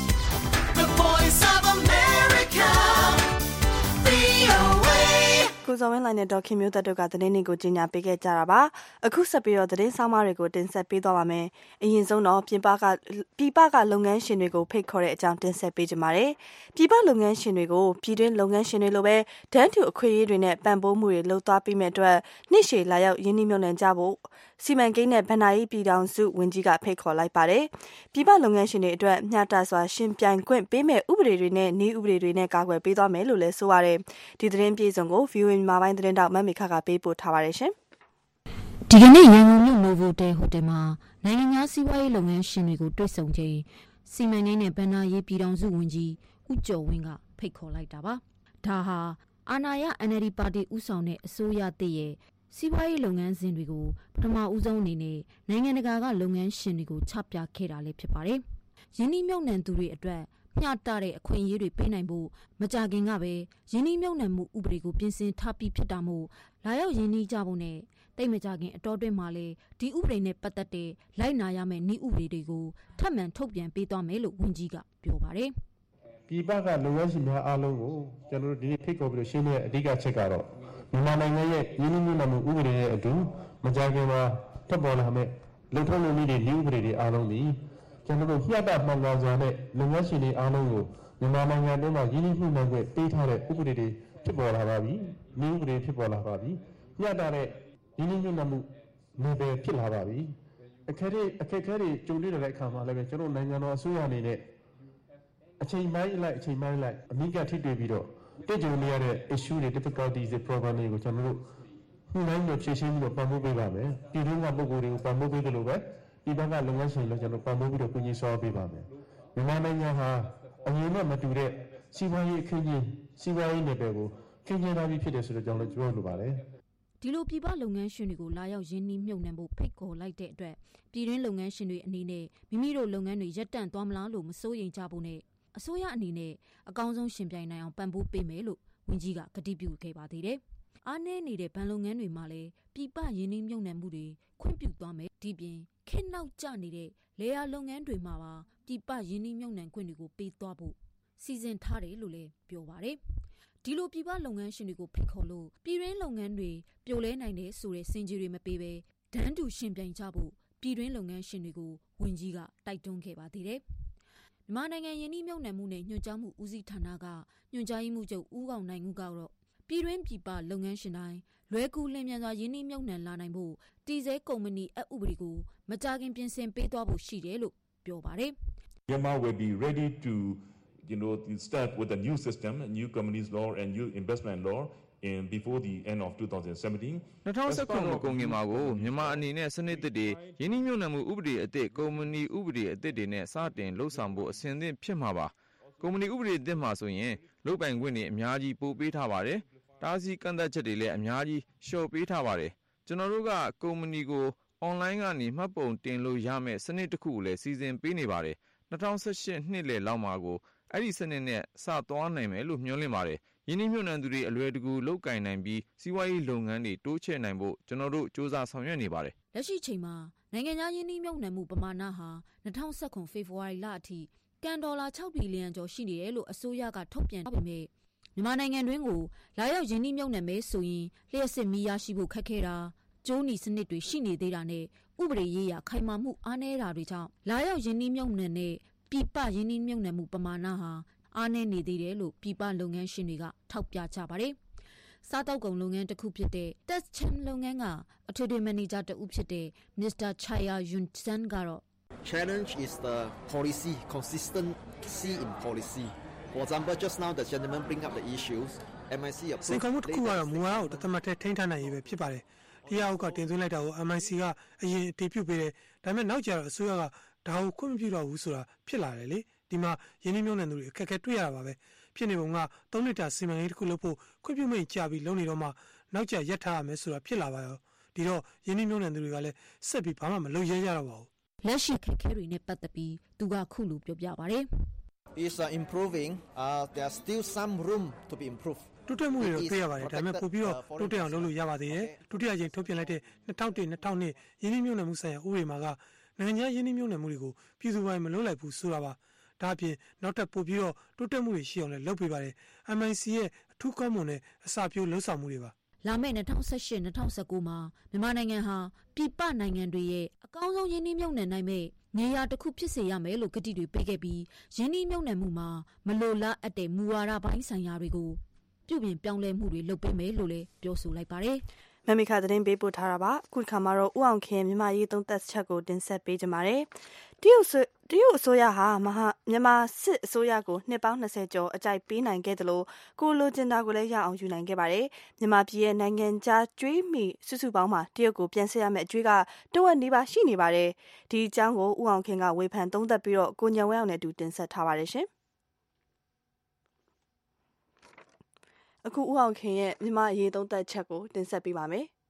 [SPEAKER 7] the voice of America, ဗွီအိုအေ
[SPEAKER 2] ကိုဇော်ဝင်းလိုင်းနဲ့ဒေါ်ခင်မျိုးသက်တို့ကသတင်းတွေကိုကြီးညာပေးခဲ့ကြတာပါအခုဆက်ပြီးတော့သတင်းဆောင်မတွေကိုတင်ဆက်ပေးသွားပါမယ်အရင်ဆုံးတော့ပြည်ပကပြည်ပကလုပ်ငန်းရှင်တွေကိုဖိတ်ခေါ်တဲ့အကြောင်းတင်ဆက်ပေးကြပါမယ်ပြည်ပလုပ်ငန်းရှင်တွေကိုပြည်တွင်းလုပ်ငန်းရှင်တွေလိုပဲတန်းတူအခွင့်အရေးတွေနဲ့ပံ့ပိုးမှုတွေလုပ်သွားပြီးမဲ့အတွက်နှစ်ရှည်လာရောက်ရင်းနှီးမြှုပ်နှံကြဖို့စီမံကိန်းနဲ့ဗဏ္ဍာရေးပြည်ထောင်စုဝန်ကြီးကဖိတ်ခေါ်လိုက်ပါတယ်ပြည်ပလုပ်ငန်းရှင်တွေအတွက်မျှတစွာရှင်ပြိုင်ခွင့်ပေးမဲ့ဥပဒေတွေနဲ့နည်းဥပဒေတွေနဲ့ကာကွယ်ပေးသွားမယ်လို့လည်းဆိုပါတယ်ဒီသတင်းပြေဆုံးကို ဗွီအိုအေ မြန်မာပိုင်းသတင်းတောက်မမေခကပေးပို့ထားပါတယ်ရှင်
[SPEAKER 8] ဒီကနေ့ရန်ကုန်မြို့နိုဗိုတယ်ဟိုတယ်မှာနိုင်ငံခြားစီးပွားရေးလုပ်ငန်းရှင်တွေကိုတွေ့ဆုံချိန်စီမံကိန်းနဲ့ဗဏ္ဍာရေးပြည်ထောင်စုဝန်ကြီးဦးကျော်ဝင်းကဖိတ်ခေါ်လိုက်တာပါဒါဟာအာဏာရ အန် အယ်လ် ဒီ ပါတီဦးဆောင်တဲ့အစိုးရတည်ရဲ့စီးပွားရေးလုပ်ငန်းစဉ်တွေကိုပထမဦးဆုံးအနေနဲ့နိုင်ငံတကာကလုပ်ငန်းရှင်တွေကိုချပြခဲ့တာလည်းဖြစ်ပါတယ်။ယင်းနှိမ့်မြုပ်နှံသူတွေအတွက်မျှတတဲ့အခွင့်အရေးတွေပေးနိုင်ဖို့မကြခင်ကပဲယင်းနှိမ့်မြုပ်နှံမှုဥပဒေကိုပြင်ဆင်ထားပြီးဖြစ်တာမို့လာရောက်ယင်းနှိမ့်ကြဖို့နဲ့တိတ်မကြခင်အတော်တွင်းမှာလေဒီဥပဒေနဲ့ပတ်သက်တဲ့လိုက်နာရမယ့်နည်းဥပဒေတွေကိုထပ်မံထုတ်ပြန်ပေးသွားမယ်လို့ဝန်ကြီးကပြောပါတယ်
[SPEAKER 4] ။ပြည်ပကလုပ်ငန်းရှင်များအားလုံးကိုကျွန်တော်တို့ဒီနေ့ဖိတ်ခေါ်ပြီးရှင်းပြတဲ့အဓိကချက်ကတော့မြန်မာနိုင်ငံရဲ့ရင်းနှီးမြှုပ်နှံမှုဥပဒေရဲ့အတူမကြခင်မှာထပ်ပေါ်လာမယ့်လုံထုံးလုံနည်းတွေနည်းဥပဒေတွေအားလုံးဒီကျွန်တော်တို့မျှတမှန်ကန်စွာနဲ့လုပ်ငန်းရှင်တွေအားလုံးကိုမြန်မာနိုင်ငံတွင်းမှာရင်းနှီးမြှုပ်နှံခွင့်ပေးထားတဲ့ဥပဒေတွေဖြစ်ပေါ်လာပါပြီနည်းဥပဒေဖြစ်ပေါ်လာပါပြီမျှတတဲ့ရင်းနှီးမြှုပ်နှံမှုနယ်ပယ်ဖြစ်လာပါပြီအခက်အခက်အခဲတွေကြုံတွေ့တဲ့အခါမှာလည်းပဲကျွန်တော်နိုင်ငံတော်အစိုးရအနေနဲ့အချိန်ပိုင်းလိုက်အချိန်ပိုင်းလိုက်အမိကထိတွေ့ပြီးတော့တွေ့ကြုံနေရတဲ့ issue တွေ difficulties တွေ problem တွေကိုကျွန်တော်တို့ညှိနှိုင်းပြီးဖြေရှင်းပြီးတော့ပံ့ပိုးပေးပါမယ်ပြည်တွင်းကပုဂ္ဂိုလ်တွေကိုပံ့ပိုးပေးတယ်လို့ပဲဒီဘက်ကလုပ်ငန်းရှင်လည်းကျွန်တော်ပံ့ပိုးပြီးတော့ကူညီဆောင်ပေးပါမယ်မြန်မာနိုင်ငံဟာအရင်ကမတူတဲ့စီးပွားရေးအခင်းကျင်းစီးပွားရေးနယ်ပယ်ကိုခင်းကျင်းထားပြီးဖြစ်တယ်ဆိုတော့ကျွန်တော်လည်းပြောလိုပါတယ်
[SPEAKER 8] ဒီလိုပြည်ပလုပ်ငန်းရှင်တွေကိုလာရောက်ရင်းနှီးမြှုပ်နှံဖို့ဖိတ်ခေါ်လိုက်တဲ့အတွက်ပြည်တွင်းလုပ်ငန်းရှင်တွေအနေနဲ့မိမိတို့လုပ်ငန်းတွေရပ်တန့်သွားမလားလို့မစိုးရိမ်ကြဖို့နဲ့အစိုးရအနေနဲ့အကောင်းဆုံးရှင်ပြိုင်နိုင်အောင်ပံ့ပိုးပေးမယ်လို့ဝန်ကြီးကကတိပြုခဲ့ပါသေးတယ်။အားနည်းနေတဲ့ဗန်လုပ်ငန်းတွေမှာလည်းပြည်ပရင်းနှီးမြှုပ်နှံမှုတွေခွင့်ပြုသွားမယ်။ဒီပြင်ခေတ်နောက်ကျနေတဲ့လေယာလုပ်ငန်းတွေမှာပါပြည်ပရင်းနှီးမြှုပ်နှံခွင့်တွေကိုပေးသွားဖို့စီစဉ်ထားတယ်လို့လည်းပြောပါတယ်။ဒီလိုပြည်ပလုပ်ငန်းရှင်တွေကိုဖိတ်ခေါ်လို့ပြည်တွင်းလုပ်ငန်းတွေပြိုလဲနိုင်တဲ့ဆိုတဲ့စင်ကြီးတွေမပေးဘဲဒန်းတူရှင်ပြိုင်ကြဖို့ပြည်တွင်းလုပ်ငန်းရှင်တွေကိုဝန်ကြီးကတိုက်တွန်းခဲ့ပါသေးတယ်။မြန်မာနိုင်ငံယင်းနှိမ့်မြုပ်နှံမှုနဲ့ညွှန်ကြားမှုဦးစီးဌာနကညွှန်ကြားရေးမှူးချုပ်ဦးအောင်နိုင်ဦးကတော့ပြည်တွင်းပြည်ပလုပ်ငန်းရှင်တိုင်းလွယ်ကူလျင်မြန်စွာယင်းနှိမ့်မြုပ်နှံလာနိုင်ဖို့တည်ဆဲကုမ္ပဏီအဥပဒေကိုမကြာခင်ပြင်ဆင်ပေးသွားဖို့ရှိတယ်လို့ပြောပါတယ်
[SPEAKER 9] ။ Myanmar will be ready to you know start with a new system, a new companies law and new investment law in before the end of twenty seventeen
[SPEAKER 10] ၂၀၁၇ကုန်ကင်မှာကိုမြန်မာအနေနဲ့စနစ်သစ်တွေယင်းနှိမ့်မြုပ်နှံမှုဥပဒေအသစ်ကုမ္ပဏီဥပဒေအသစ်တွေနဲ့စတင်လှုပ်ဆောင်ဖို့အဆင်သင့်ဖြစ်မှာပါကုမ္ပဏီဥပဒေအသစ်မှာဆိုရင်လုပ်ပိုင်ခွင့်တွေအများကြီးပို့ပေးထားပါတယ်တားဆီးကန့်သတ်ချက်တွေလည်းအများကြီးလျှော့ပေးထားပါတယ်ကျွန်တော်တို့ကကုမ္ပဏီကိုအွန်လိုင်းကနေမှတ်ပုံတင်လို့ရမယ့်စနစ်တစ်ခုကိုလည်းစီစဉ်ပေးနေပါတယ်၂၀၁၈နှစ်လယ်လောက်မှာကိုအဲ့ဒီစနစ်နဲ့စသွားနိုင်မယ်လို့မျှော်လင့်ပါတယ်ယင်းနှိမ့်ညွန့်နှံသူတွေအလွယ်တကူလုပ်ကင်နိုင်ပြီးစီးပွားရေးလုပ်ငန်းတွေတိုးချဲ့နိုင်ဖို့ကျွန်တော်တို့စ조사ဆောင်ရွက်နေပါတယ်
[SPEAKER 8] လက်ရှိချိန်မှာနိုင်ငံခြားယင်းနှိမ့်နှံမှုပမာဏဟာ၂၀၁၇ဖေဖော်ဝါရီလအထိကန်ဒေါ်လာ၆ဘီလီယံကျော်ရှိနေတယ်လို့အစိုးရကထုတ်ပြန်ထားပေမဲ့မြန်မာနိုင်ငံတွင်းကိုလာရောက်ယင်းနှိမ့်နှံမဲဆိုရင်လျှက်စစ်မီးရရှိဖို့ခက်ခဲတာကျိုးနီစနစ်တွေရှိနေသေးတာနဲ့ဥပဒေရေးရာခိုင်မာမှုအားနည်းတာတွေကြောင့်လာရောက်ယင်းနှိမ့်နှံတဲ့ပြည်ပယင်းနှိမ့်နှံမှုပမာဏဟာအားနည်းနေသေးတယ်လို့ပြည်ပလုပ်ငန်းရှင်တွေကထောက်ပြကြပါတယ်။စားတောက်ကုန်လုပ်ငန်းတစ်ခုဖြစ်တဲ့ Testchem လုပ်ငန်းကအထွေထွေမန်နေဂျာတဦးဖြစ်တဲ့ Mister Chaya Yunsan ကတော့
[SPEAKER 11] Challenge is the policy consistency in policy. For example, just now the gentleman bring up the issues. M I C
[SPEAKER 12] စင်ကာပူတစ်ခုကတော့မူဝါဒကိုတသမတ်ထဲထိန်းထားနိုင်ရေးပဲဖြစ်ပါတယ်။ဒီအအောက်ကတင်သွင်းလိုက်တာကို M I C ကအရင်အတည်ပြုပေးတယ်။ဒါပေမဲ့နောက်ကျတော့အစိုးရကဒါကိုခွင့်မပြုတော့ဘူးဆိုတာဖြစ်လာတယ်လေ။ဒီမှာယင်းနှိမ့်ညွန့်နှံသူတွေအခက်အခဲတွေ့ရတာပါပဲ။ဖြစ်နေပုံကသုံးနှစ်တာစီမံကိန်းတစ်ခုလုပ်ဖို့ခွင့်ပြုမိန့်ကြာပြီးလုပ်နေတော့မှနောက်ကျရက်ထားရမယ်ဆိုတာဖြစ်လာပါရော။ဒီတော့ယင်းနှိမ့်ညွန့်နှံသူတွေကလည်းဆက်ပြီးဘာမှမလုပ်ရကြတော့ပါဘူး
[SPEAKER 8] ။လက်ရှိခက်ခဲတွေနဲ့ပတ်သက်ပြီးသူကခုလိုပြောပြပါတယ်
[SPEAKER 11] ။ Is uh, improving. Uh, there's still some room to be improved.
[SPEAKER 12] တိုးတက်မှုတွေတော့တွေ့ရပါတယ်ဒါပေမဲ့ပို့ပြီးတော့တိုးတက်အောင်လုပ်လို့ရပါသေးတယ်ဒုတိယကြိမ်ထုတ်ပြန်လိုက်တဲ့၂၀၀၁ ၂၀၀၂ယင်းနှိမ့်ညွန့်နှံမှုဆိုင်ရာဥပဒေမှာကနိုင်ငံခြားယင်းနှိမ့်ညွန့်နှံမှုတွေကိုပြည်သူပိုင်းမလုပ်လိုက်ဘူးဆိုတာပါဒါအပြင်နောက်ထပ်ပို့ပြီးတော့တိုးတက်မှုတွေရှိအောင်လည်းလုပ်ပေးပါတယ် M I C ရဲ့အထူးကောင်းမွန်တဲ့အစာပြိုးလှုပ်ဆောင်မှုတွေပါ
[SPEAKER 8] လာမယ့်၂၀၁၈ ၂၀၁၉မှာမြန်မာနိုင်ငံဟာပြည်ပနိုင်ငံတွေရဲ့အကောင်းဆုံးယင်းနှိမ့်ညွန့်နှံနိုင်မဲ့နေရာတစ်ခုဖြစ်စေရမယ်လို့ကတိတွေပေးခဲ့ပြီးယင်းနှိမ့်ညွန့်နှံမှုမှာမလိုလားအပ်တဲ့မူဝါဒပိုင်းဆိုင်ရာတွေကိုပြုပြင်ပြောင်းလဲမှုတွေလုပ်ပေးမယ်လို့လည်းပြောဆိုလိုက်ပါတယ်
[SPEAKER 2] ။မမီခသတင်းပေးပို့ထားတာပါ။ခုခါမှာတော့ဥအောင်ခင်မြန်မာရေးသုံးသက်ချက်ကိုတင်ဆက်ပေးကြပါမယ်။တရုတ်တရုတ်အစိုးရဟာမဟာမြန်မာစစ်အစိုးရကိုနှစ်ပေါင်း၂၀ကျော်အကြိုက်ပေးနိုင်ခဲ့တယ်လို့ကိုလိုချင်တာကိုလည်းရအောင်ယူနိုင်ခဲ့ပါတယ်။မြန်မာပြည်ရဲ့နိုင်ငံခြားကျွေးမီစုစုပေါင်းမှာတရုတ်ကိုပြန်ဆက်ရမယ့်အကျွေးကတဝက်နီးပါးရှိနေပါတယ်။ဒီအကြောင်းကိုဥအောင်ခင်ကဝေဖန်သုံးသပ်ပြီးတော့ကိုညံဝဲအောင်နဲ့အတူတင်ဆက်ထားပါတယ်ရှင်။အခုဦးအောင်ခင်ရဲ့မြန်မာအရေးသုံးသက်ချက်ကိုတင်ဆက်ပေးပါမယ်။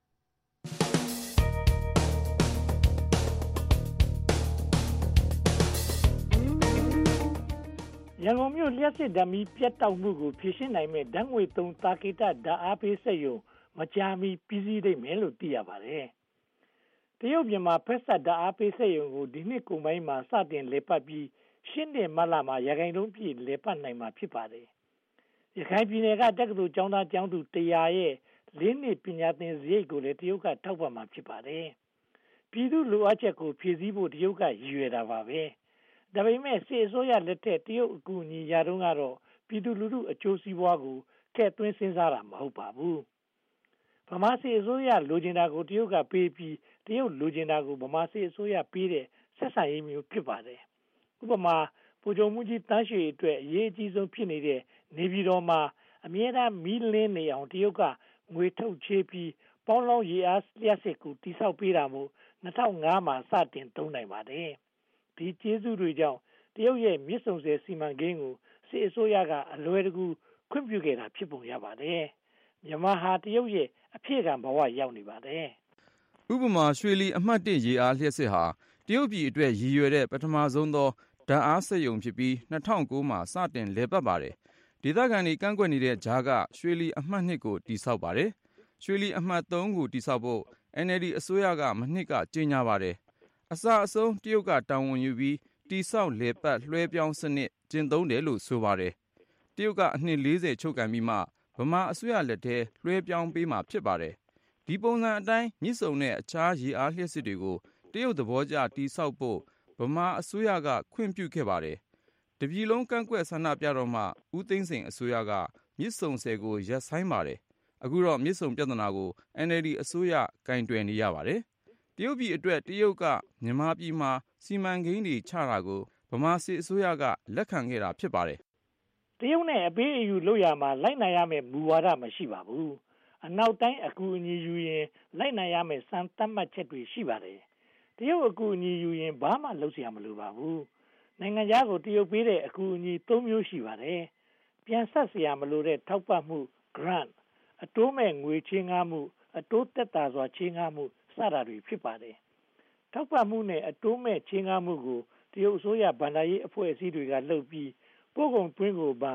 [SPEAKER 13] ရန်ကုန်မြို့လျှက်စစ်ဓာတ်မီပြတ်တောက်မှုကိုဖြေရှင်းနိုင်မဲ့ဓာတ်ငွေသုံးတာကိတဓာတ်အားပေးစက်ရုံမကြာမီပြီးစီးနိုင်မယ်လို့သိရပါတယ်။တရုတ်မြန်မာဖက်ဆက်ဓာတ်အားပေးစက်ရုံကိုဒီနှစ်ကုန်ပိုင်းမှာစတင်လည်ပတ်ပြီးရှင်းတဲ့မလမှာရခိုင်တုံးပြည့်လည်ပတ်နိုင်မှာဖြစ်ပါတယ်။ရခိုင်ပြည်နယ်ကတက္ကသိုလ်ကျောင်းသားကျောင်းသူတရာရဲ့လေးနှစ်ပညာသင်စရိတ်ကိုလည်းတရုတ်ကထောက်ပံ့မှာဖြစ်ပါတယ်။ပြည်သူလိုအပ်ချက်ကိုဖြည့်ဆည်းဖို့တရုတ်ကရည်ရွယ်တာပါပဲ။ဒါပေမဲ့စစ်အစိုးရလက်ထက်တရုတ်အကူအညီရတော့ကတော့ပြည်သူလူထုအကျိုးစီးပွားကိုထည့်သွင်းစဉ်းစားတာမဟုတ်ပါဘူး။ဗမာစစ်အစိုးရလိုချင်တာကိုတရုတ်ကပေးပြီးတရုတ်လိုချင်တာကိုဗမာစစ်အစိုးရပေးတဲ့ဆက်ဆံရေးမျိုးဖြစ်ပါတယ်။ဥပမာဗိုလ်ချုပ်မှုကြီးတန်းရွှေအတွက်အရေးအကြီးဆုံးဖြစ်နေတဲ့နေပြည်တော်မှာအမြဲတမ်းမီးလင်းနေအောင်တရုတ်ကငွေထုတ်ချေးပြီးပေါင်းလောင်းရေအားလျှက်စစ်ကိုတိစောက်ပေးတာမို့၂၀၀၅မှာစတင်သုံးနိုင်ပါတယ်။ဒီကျေးဇူးတွေကြောင့်တရုတ်ရဲ့မြစ်ဆုံဆည်စီမံကိန်းကိုစစ်အစိုးရကအလွယ်တကူခွင့်ပြုခဲ့တာဖြစ်ပုံရပါတယ်။မြန်မာဟာတရုတ်ရဲ့အဖြစ်ကံဘဝရောက်နေပါတယ်
[SPEAKER 10] ။ဥပမာရွှေလီအမှတ်၁ရေအားလျှက်စစ်ဟာတရုတ်ပြည်အတွက်ရည်ရွယ်တဲ့ပထမဆုံးသောဓာတ်အားစက်ရုံဖြစ်ပြီး၂၀၀၉မှာစတင်လည်ပတ်ပါတယ်။ဒေသခံတွေကန့်ကွက်နေတဲ့ကြားကရွှေလီအမှတ်၂ကိုတိစောက်ပါတယ်။ရွှေလီအမှတ်၃ကိုတိစောက်ဖို့ N L D အစိုးရကမနှစ်ကကြေညာပါတယ်။အစအဆုံးတရုတ်ကတာဝန်ယူပြီးတိစောက်လည်ပတ်လွှဲပြောင်းစနစ်ကျင့်သုံးတယ်လို့ဆိုပါတယ်။တရုတ်ကအနှစ်၄၀ချုပ်ကန်ပြီးမှဗမာအစိုးရလက်ထဲလွှဲပြောင်းပေးမှာဖြစ်ပါတယ်။ဒီပုံစံအတိုင်းမြစ်ဆုံနဲ့အခြားရေအားလျှက်စစ်တွေကိုတရုတ်သဘောကျတိစောက်ဖို့ဗမာအစိုးရကခွင့်ပြုခဲ့ပါတယ်။တပြည်လုံးကန့်ကွက်ဆန္ဒပြတော့မှဦးသိန်းစိန်အစိုးရကမြစ်ဆုံဆည်ကိုရပ်ဆိုင်းပါတယ်။အခုတော့မြစ်ဆုံပြဿနာကို N L D အစိုးရကင်တွယ်နေရပါတယ်။တရုတ်ပြည်အတွက်တရုတ်ကမြန်မာပြည်မှာစီမံကိန်းတွေချတာကိုဗမာစစ်အစိုးရကလက်ခံခဲ့တာဖြစ်ပါတယ်
[SPEAKER 13] ။တရုတ်နဲ့အပေးအယူလုပ်ရမှာလိုက်နိုင်ရမယ့်မူဝါဒမရှိပါဘူး။အနောက်တိုင်းအကူအညီယူရင်လိုက်နိုင်ရမယ့်စံသတ်မှတ်ချက်တွေရှိပါတယ်။တရုတ်အကူအညီယူရင်ဘာမှလုပ်เสียမလိုပါဘူး။နိုင်ငံခြားကိုတရုတ်ပေးတဲ့အကူအညီ၃မျိုးရှိပါတယ်။ပြန်ဆက်เสียမလိုတဲ့ထောက်ပံ့မှု grant အတိုးမဲ့ငွေချေးငှားမှုအတိုးသက်သာစွာချေးငှားမှုစတာတွေဖြစ်ပါတယ်။ထောက်ပံ့မှုနဲ့အတိုးမဲ့ချေးငှားမှုကိုတရုတ်အစိုးရဗန္ဒာရေးအဖွဲ့အစည်းတွေကလုပ်ပြီးပို့ကုန်တွင်းကိုပန်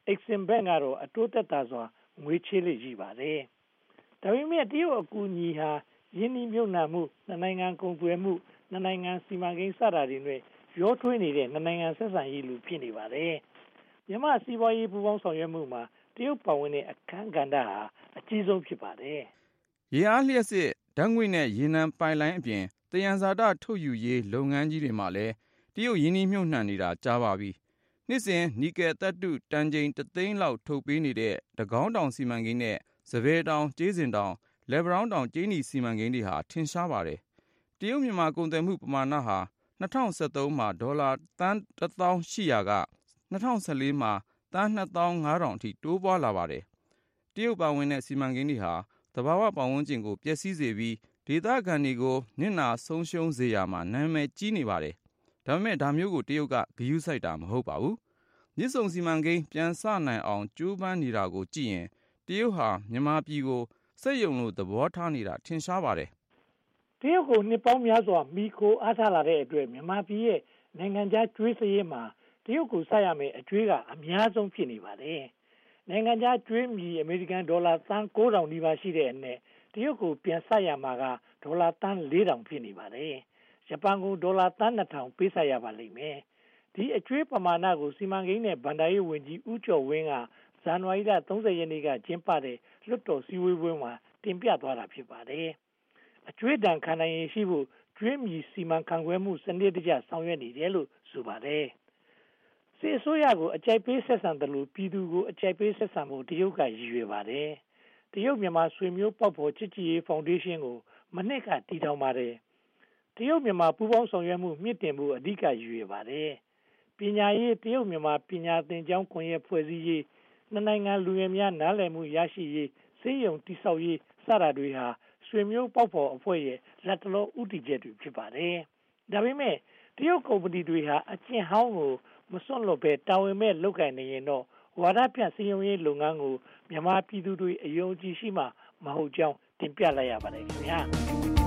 [SPEAKER 13] Exim Bank ကတော့အတိုးသက်သာစွာငွေချေးလေ့ရှိပါတယ်။ဒါပေမဲ့တရုတ်အကူအညီဟာယင်းနှိမ့်မြုပ်နှံမှုနှစ်နိုင်ငံကုန်သွယ်မှုနှစ်နိုင်ငံစီမံကိန်းစတာတွေနဲ့ရောထွေးနေတဲ့နှစ်နိုင်ငံဆက်ဆံရေးလိုဖြစ်နေပါတယ်။မြန်မာစီးပွားရေးပူးပေါင်းဆောင်ရွက်မှုမှာတရုတ်ပါဝင်တဲ့အခန်းကဏ္ဍဟာအကြီးဆုံးဖြစ်ပါတယ်
[SPEAKER 10] ။ရေအားလျှပ်စစ်ဓာတ်ငွေ့နဲ့ရေနံပိုက်လိုင်းအပြင်သယံဇာတထုတ်ယူရေးလုပ်ငန်းကြီးတွေမှာလည်းတရုတ်ရင်းနှီးမြှုပ်နှံနေတာကြားပါပြီ။နှစ်စဉ်နီကယ်သတ္တုတန်ချိန်တစ်သိန်းလောက်ထုတ်ပေးနေတဲ့တကောင်းတောင်စီမံကိန်းနဲ့စပယ်တောင်ကျေးစင်တောင်လက်ဗရောင်းတောင်ကျေးနီစီမံကိန်းတွေဟာထင်ရှားပါတယ်။တရုတ်မြန်မာကုန်သွယ်မှုပမာဏဟာ၂၀၁၃မှာဒေါ်လာသန်းတစ်သောင်းရှိရာက၂၀၁၄မှာသန်းနှစ်သောင်းငါးထောင်အထိတိုးပွားလာပါတယ်။တရုတ်ပါဝင်တဲ့စီမံကိန်းတွေဟာသဘာဝပတ်ဝန်းကျင်ကိုပျက်စီးစေပြီးဒေသခံတွေကိုနစ်နာဆုံးရှုံးစေရမှာနာမည်ကြီးနေပါတယ်။ဒါပေမဲ့ဒါမျိုးကိုတရုတ်ကဂရုစိုက်တာမဟုတ်ပါဘူး။မြစ်ဆုံစီမံကိန်းပြန်စနိုင်အောင်ကြိုးပမ်းနေတာကိုကြည့်ရင်တရုတ်ဟာမြန်မာပြည်ကိုစက်ရုံလိုသဘောထားနေတာထင်ရှားပါတယ်
[SPEAKER 13] ။တရုတ်ကိုနှစ်ပေါင်းများစွာမီခိုအားထားလာတဲ့အတွက်မြန်မာပြည်ရဲ့နိုင်ငံခြားကျွေးစရေးမှာတရုတ်ကိုဆက်ရမယ်အကျွေးကအများဆုံးဖြစ်နေပါတယ်။နိုင်ငံခြားကျွေးမြီအမေရိကန်ဒေါ်လာသန်းကိုးထောင်နီးပါးရှိတဲ့အနက်တရုတ်ကိုပြန်ဆက်ရမှာကဒေါ်လာသန်းလေးထောင်ဖြစ်နေပါတယ်။ဂျပန်ကိုဒေါ်လာသန်းနှစ်ထောင်ပေးဆက်ရပါလိမ့်မယ်။ဒီအကျွေးပမာဏကိုစီမံကိန်းနဲ့ဗန္ဒာရေးဝန်ကြီးဦးကျော်ဝင်းကဇန်နဝါရီလ၃၀ရက်နေ့ကကျင်းပတဲ့လွှတ်တော်စည်းဝေးပွဲမှာတင်ပြသွားတာဖြစ်ပါတယ်။အကျွေးတန်ခံနိုင်ရရှိဖို့ကျွေးမြီစီမံခန့်ခွဲမှုစနစ်တကျဆောင်ရွက်နေတယ်လို့ဆိုပါတယ်။စစ်အစိုးရကိုအကြိုက်ပေးဆက်ဆံတယ်လို့ပြည်သူကိုအကြိုက်ပေးဆက်ဆံဖို့တရုတ်ကရည်ရွယ်ပါတယ်။တရုတ်မြန်မာဆွေမျိုးပေါက်ဖော်ချစ်ကြည်ရေးဖောင်ဒေးရှင်းကိုမနှစ်ကတည်ထောင်ပါတယ်။တရုတ်မြန်မာပူးပေါင်းဆောင်ရွက်မှုမြင့်တင်ဖို့အဓိကရည်ရွယ်ပါတယ်။ပညာရေးတရုတ်မြန်မာပညာသင်ကျောင်းကွန်ရက်ဖွဲ့စည်းရေးနှစ်နိုင်ငံလူငယ်များနားလည်မှုရရှိရေးစေယုံတိဆောက်ရေးစတာတွေဟာဆွေမျိုးပေါက်ဖော်အဖွဲ့ရဲ့လက်တလောဥတီချက်တွေဖြစ်ပါတယ်။ဒါပေမဲ့တရုတ်ကုမ္ပဏီတွေဟာအကျင့်ဟောင်းကိုမစွန့်လွတ်ပဲတာဝန်မဲ့လုပ်ကိုင်နေရင်တော့ဝါဒပြစေယုံရေးလုပ်ငန်းကိုမြန်မာပြည်သူတွေအယုံကြည်ရှိမှမဟုတ်ကြောင်းတင်ပြလိုက်ရပါတယ်ခင်ဗျာ။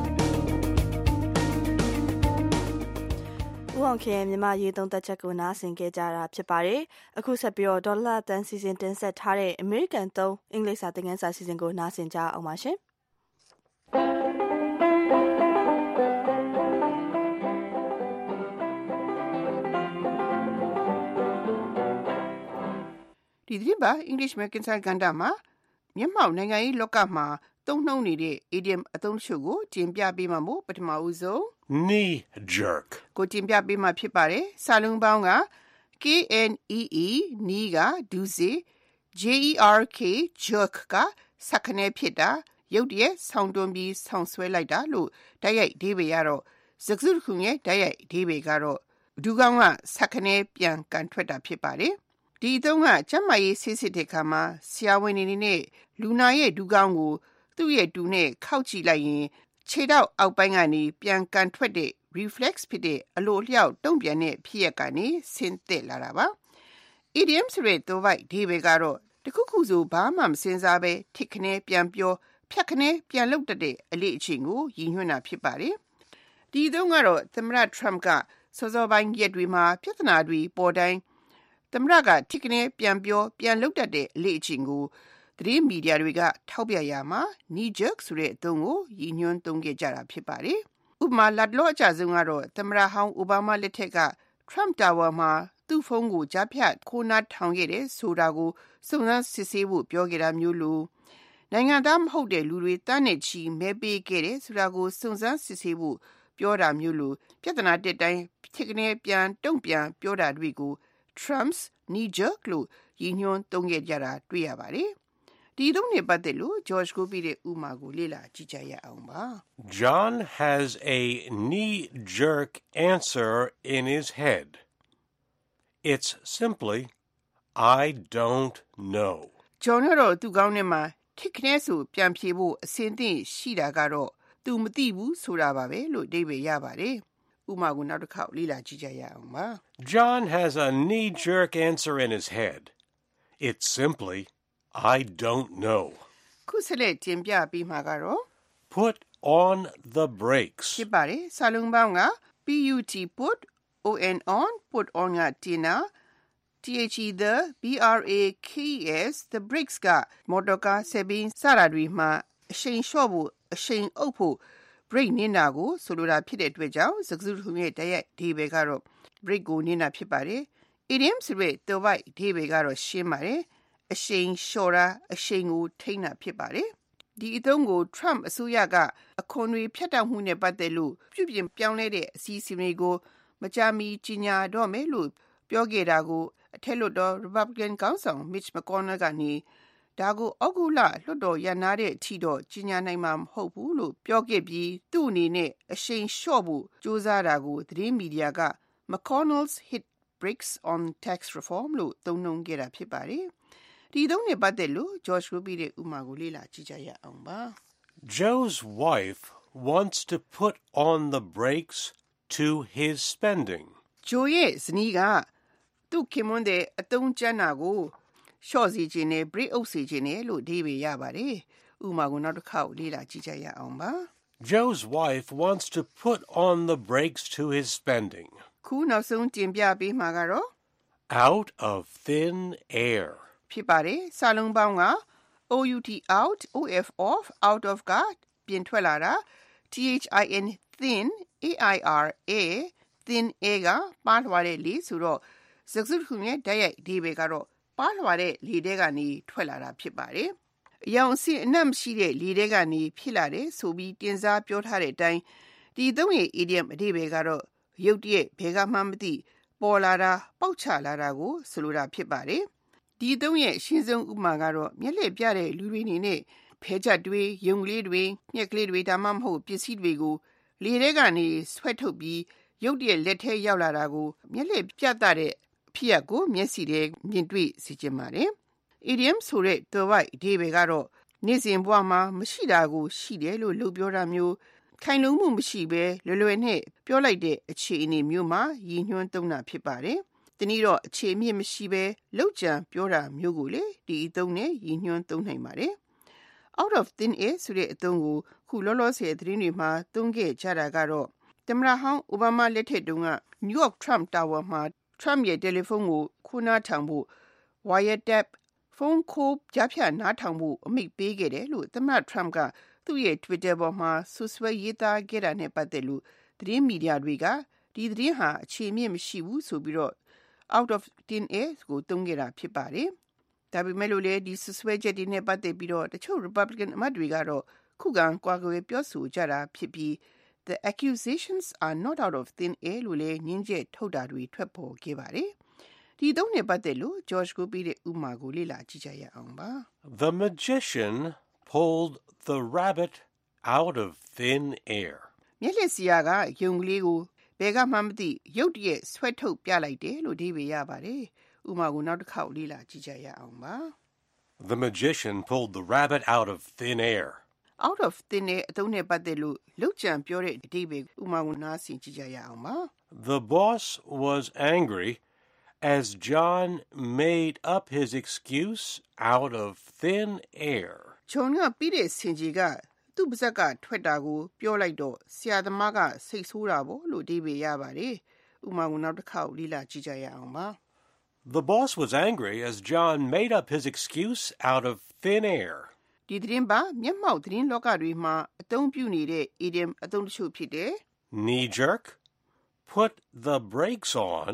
[SPEAKER 2] ဦးအောင်ခင်မြန်မာရေးသုံးသက်ချက်ကိုနားဆင်ကြကြတာဖြစ်ပါတယ်။အခုဆက်ပြီးတော့ဒေါ်လာတန်စီစဉ်တင်ဆက်ထားတဲ့အမေရိကန်သုံးအင်္ဂလိပ်စာသင်ခန်းစာစီစဉ်ကိုနားဆင်ကြအောင်ပါရှင်။
[SPEAKER 14] ဒီသတင်းပါအင်္ဂလိပ်မှာကင်ဆာကန်တာမှာမျက်မှောက်နိုင်ငံရေးလောကမှာသုံးနှုန်းနေတဲ့ idiom အသုံးတချို့ကိုတင်ပြပေးမှာမို့ပထမဦးဆုံး
[SPEAKER 15] knee jerk
[SPEAKER 14] ကိုတင်ပြပေးမှာဖြစ်ပါတယ်စာလုံးပေါင်းက K N E E knee ကဒူးစေ J E R K jerk ကစက္ခနဲဖြစ်တာရုတ်တရက်ဆောင်းတွန်းပြီးဆောင်းဆွဲလိုက်တာလို့တိုက်ရိုက်အဓိပ္ပာယ်ရတော့စကားစုတစ်ခုရဲ့တိုက်ရိုက်အဓိပ္ပာယ်ကတော့ဒူးကောင်းကစက္ခနဲပြန်ကန်ထွက်တာဖြစ်ပါတယ်ဒီအသုံးကကျမ်းမာရေးဆေးစစ်တဲ့အခါမှာဆရာဝန်တွေနဲ့လူနာရဲ့ဒူးကောင်းကိုသူ့ရဲ့ဒူးနဲ့ခောက်ကြည့်လိုက်ရင်ခြေထောက်အောက်ပိုင်းကနေပြန်ကန်ထွက်တဲ့ reflex ဖြစ်တဲ့အလိုအလျောက်တုံ့ပြန်တဲ့ဖြစ်ရပ်ကနေဆင်းသက်လာတာပါ idiom ဆိုတဲ့သွယ်ဝိုက်အဓိပ္ပာယ်ကတော့တခုခုဆိုဘာမှမစင်စားပဲထစ်ခနဲပြန်ပြောဖြတ်ခနဲပြန်လုပ်တတ်တဲ့အလေ့အကျင့်ကိုရည်ညွှန်းတာဖြစ်ပါတယ်ဒီအသုံးကတော့သမ္မတ Trump ကစောစောပိုင်းရက်တွေမှာပြဿနာတွေပေါ်တိုင်းသမ္မတကထစ်ကနေပြန်ပြောပြန်လုပ်တတ်တဲ့အလေ့အကျင့်ကိုသတင်းမီဒီယာတွေကထောက်ပြရမှာ knee jerk ဆိုတဲ့အသုံးကိုရည်ညွှန်းသုံးခဲ့ကြတာဖြစ်ပါတယ်။ဥပမာလတ်လောအကြဆုံးကတော့သမ္မတဟောင်းအိုဘားမားလက်ထက်က Trump Tower မှာသူ့ဖုန်းကိုကြားဖြတ်ခိုးနှားထောင်ခဲ့တဲ့ဆိုတာကိုစုံစမ်းစစ်ဆေးဖို့ပြောခဲ့တာမျိုးလိုနိုင်ငံသားမဟုတ်တဲ့လူတွေတန်းနဲ့ချီမဲပေးခဲ့တဲ့ဆိုတာကိုစုံစမ်းစစ်ဆေးဖို့ပြောတာမျိုးလိုပြဿနာတက်တိုင်းထစ်ကနေပြန်တုံ့ပြန်ပြောတာတွေကိုTrump's knee jerk လို့ရည်ညွှန်းသုံးခဲ့ကြတာတွေ့ရပါတယ်။ဒီသုံးနဲ့ပတ်သက်လို့ George ကိုပြီးတဲ့ဥမာကိုလေ့လာကြည့်ကြရအောင်ပါ။
[SPEAKER 15] John has a knee jerk answer in his head. It's simply I don't know.
[SPEAKER 14] John ကတော့သူ့ကောင်းထဲမှာထစ်ခနဲဆိုပြန်ဖြေဖို့အစင်သင့်ရှိတာကတော့သူမသိဘူးဆိုတာပါပဲလို့အဓိပ္ပာယ်ရပါတယ်။
[SPEAKER 15] John has a knee-jerk answer in his head. It's simply, I don't know. Put on the brakes.
[SPEAKER 14] P U T put, O N on, put on ကတင်တာ the the b r a k e s the brakes က motor car ဆက်ပြီးစတာတွေမှာအရှိန်လျှော့ဖို့အရှိန်အုပ်ဖို့ brake နင်းတာကိုဆိုလိုတာဖြစ်တဲ့အတွက်ကြောင့်စကားစုတခုရဲ့တိုက်ရိုက်အဓိပ္ပာယ်ကတော့ brake ကိုနင်းတာဖြစ်ပါတယ်။ idiom ဆိုတဲ့သွယ်ဝိုက်အဓိပ္ပာယ်ကတော့ရှင်းပါတယ်။အရှိန်လျှော့တာအရှိန်ကိုထိန်းတာဖြစ်ပါတယ်။ဒီအသုံးကို Trump အစိုးရကအခွန်တွေဖြတ်တောက်မှုနဲ့ပတ်သက်လို့ပြုပြင်ပြောင်းလဲတဲ့အစီအစဉ်တွေကိုမကြာမီကြီးညာတော့မယ်လို့ပြောခဲ့တာကိုအထက်လွှတ်တော် Republican ခေါင်းဆောင် Mitch McConnell ကနေဒါကိုအောက်ကူလလွှတ်တော်ရန်နာတဲ့အထိတော့ကြီးညာနိုင်မှာမဟုတ်ဘူးလို့ပြောခဲ့ပြီးသူ့အနေနဲ့အရှိန်လျှော့ဖို့ကြိုးစားတာကိုသတင်းမီဒီယာက McConnell's hit brakes on tax reform လို့သုံးနှုန်းခဲ့တာဖြစ်ပါတယ်။ဒီသုံးနဲ့ပတ်သက်လို့ George Ruby ရဲ့ဥပမာကိုလေ့လာကြည့်ကြရအောင်ပါ။
[SPEAKER 15] Joe's wife wants to put on the brakes to his spending.
[SPEAKER 14] Joe ရဲ့ဇနီးကသူ့ခင်မွန်းတဲ့အသုံးကျန်းတာကိုလျှော့စီခြင်းနဲ့ brake အုပ်စီခြင်းနဲ့လို့အဓိပ္ပာယ်ရပါတယ်။ဥပမာကိုနောက်တစ်ခါလေ့လာကြည့်ကြရအောင်ပါ။
[SPEAKER 15] Joe's wife wants to put on the brakes to his spending.
[SPEAKER 14] ခုနောက်ဆုံးတင်ပြပေးမှာကတော့
[SPEAKER 15] out of thin air
[SPEAKER 14] ဖြစ်ပါတယ်။စာလုံးပေါင်းက out out of off out of ကပြင်ထွက်လာတာ thin thin air thin air ကပါးလွှာတဲ့လေဆိုတော့စကားစုတခုရဲ့တိုက်ရိုက်အဓိပ္ပာယ်ကတော့ပါးလွှာတဲ့လေထဲကနေထွက်လာတာဖြစ်ပါတယ်။အယောင်အဆင့်အနက်မရှိတဲ့လေထဲကနေဖြစ်လာတဲ့ဆိုပြီးတင်စားပြောထားတဲ့အတိုင်းဒီသုံးရဲ့ idiom အဓိပ္ပာယ်ကတော့ရုတ်တရက်ဘယ်ကမှမသိပေါ်လာတာပေါက်ချလာတာကိုဆိုလိုတာဖြစ်ပါတယ်။ဒီသုံးရဲ့အရှင်းဆုံးဥပမာကတော့မျက်လှည့်ပြတဲ့လူတွေနေနဲ့ဖဲချက်တွေယုံကလေးတွေညက်ကလေးတွေဒါမှမဟုတ်ပစ္စည်းတွေကိုလေထဲကနေဆွဲထုတ်ပြီးရုတ်တရက်လက်ထဲရောက်လာတာကိုမျက်လှည့်ပြသတဲ့ဖြစ်ရပ်ကိုမျက်စိထဲမြင်တွေ့စေချင်ပါတယ်။ idiom ဆိုတဲ့သွယ်ဝိုက်အဓိပ္ပာယ်ကတော့နေ့စဉ်ဘဝမှာမရှိတာကိုရှိတယ်လို့လုပ်ပြောတာမျိုးခိုင်လုံမှုမရှိဘဲလွယ်လွယ်နဲ့ပြောလိုက်တဲ့အခြေအနေမျိုးမှာရည်ညွှန်းသုံးတာဖြစ်ပါတယ်။တနည်းတော့အခြေအမြစ်မရှိဘဲလောက်ကျန်ပြောတာမျိုးကိုလေဒီအသုံးနဲ့ရည်ညွှန်းသုံးနိုင်ပါတယ်။ out of thin air ဆိုတဲ့အသုံးကိုခုလောလောဆယ်သတင်းတွေမှာသုံးခဲ့ကြတာကတော့သမ္မတဟောင်းအိုဘားမားလက်ထက်တုန်းက New York Trump Tower မှာ Trump ရဲ့တယ်လီဖုန်းကိုခိုးနားထောင်ဖို့ wiretap ဖုန်းခိုးကြားဖြတ်နားထောင်ဖို့အမိန့်ပေးခဲ့တယ်လို့သမ္မတ Trump ကသူ့ရဲ့ Twitter ပေါ်မှာဆွဆွဲရေးသားခဲ့တာနဲ့ပတ်သက်လို့သတင်းမီဒီယာတွေကဒီသတင်းဟာအခြေအမြစ်မရှိဘူးဆိုပြီးတော့ out of thin air ကိုသုံးခဲ့တာဖြစ်ပါတယ်။ဒါပေမဲ့လို့လေဒီဆွဆွဲချက်တွေနဲ့ပတ်သက်ပြီးတော့တချို့ Republican အမတ်တွေကတော့ခုခံကွာကွယ်ပြောဆိုကြတာဖြစ်ပြီး the accusations are not out of thin air လို့လည်းညင်းချက်ထုတ်တာတွေထွက်ပေါ်ခဲ့ပါတယ်။ဒီသုံးနဲ့ပတ်သက်လို့ George ကိုပြီးတဲ့ဥပမာကိုလေ့လာကြည့်ကြရအောင်ပါ။
[SPEAKER 15] The magician pulled the rabbit out of thin air.
[SPEAKER 14] မျက်လှည့်ဆရာကယုံကလေးကိုဘယ်ကမှမသိရုတ်တရက်ဆွဲထုတ်ပြလိုက်တယ်လို့အဓိပ္ပာယ်ရပါတယ်။ဥပမာကိုနောက်တစ်ခါလေ့လာကြည့်ကြရအောင်ပါ။
[SPEAKER 15] The magician pulled the rabbit out of thin air.
[SPEAKER 14] out of thin air အသုံးနဲ့ပတ်သက်လို့လောက်ကျန်ပြောတဲ့အဓိပ္ပာယ်ဥပမာကိုနားဆင်ကြည့်ကြရအောင်ပါ။
[SPEAKER 15] The boss was angry as John made up his excuse out of thin air.
[SPEAKER 14] John ကပြီးတဲ့ဆင်ကြီးကသူ့ပါဇက်ကထွက်တာကိုပြောလိုက်တော့ဆရာသမားကစိတ်ဆိုးတာပေါ့လို့အဓိပ္ပာယ်ရပါတယ်။ဥပမာကိုနောက်တစ်ခါလေ့လာကြည့်ကြရအောင်ပါ။
[SPEAKER 15] The boss was angry as John made up his excuse out of thin air.
[SPEAKER 14] ဒီသတင်းပါမျက်မှောက်သတင်းလောကတွေမှာအသုံးပြုနေတဲ့ idiom အသုံးတချို့ဖြစ်တယ်
[SPEAKER 15] knee jerk, put the brakes on,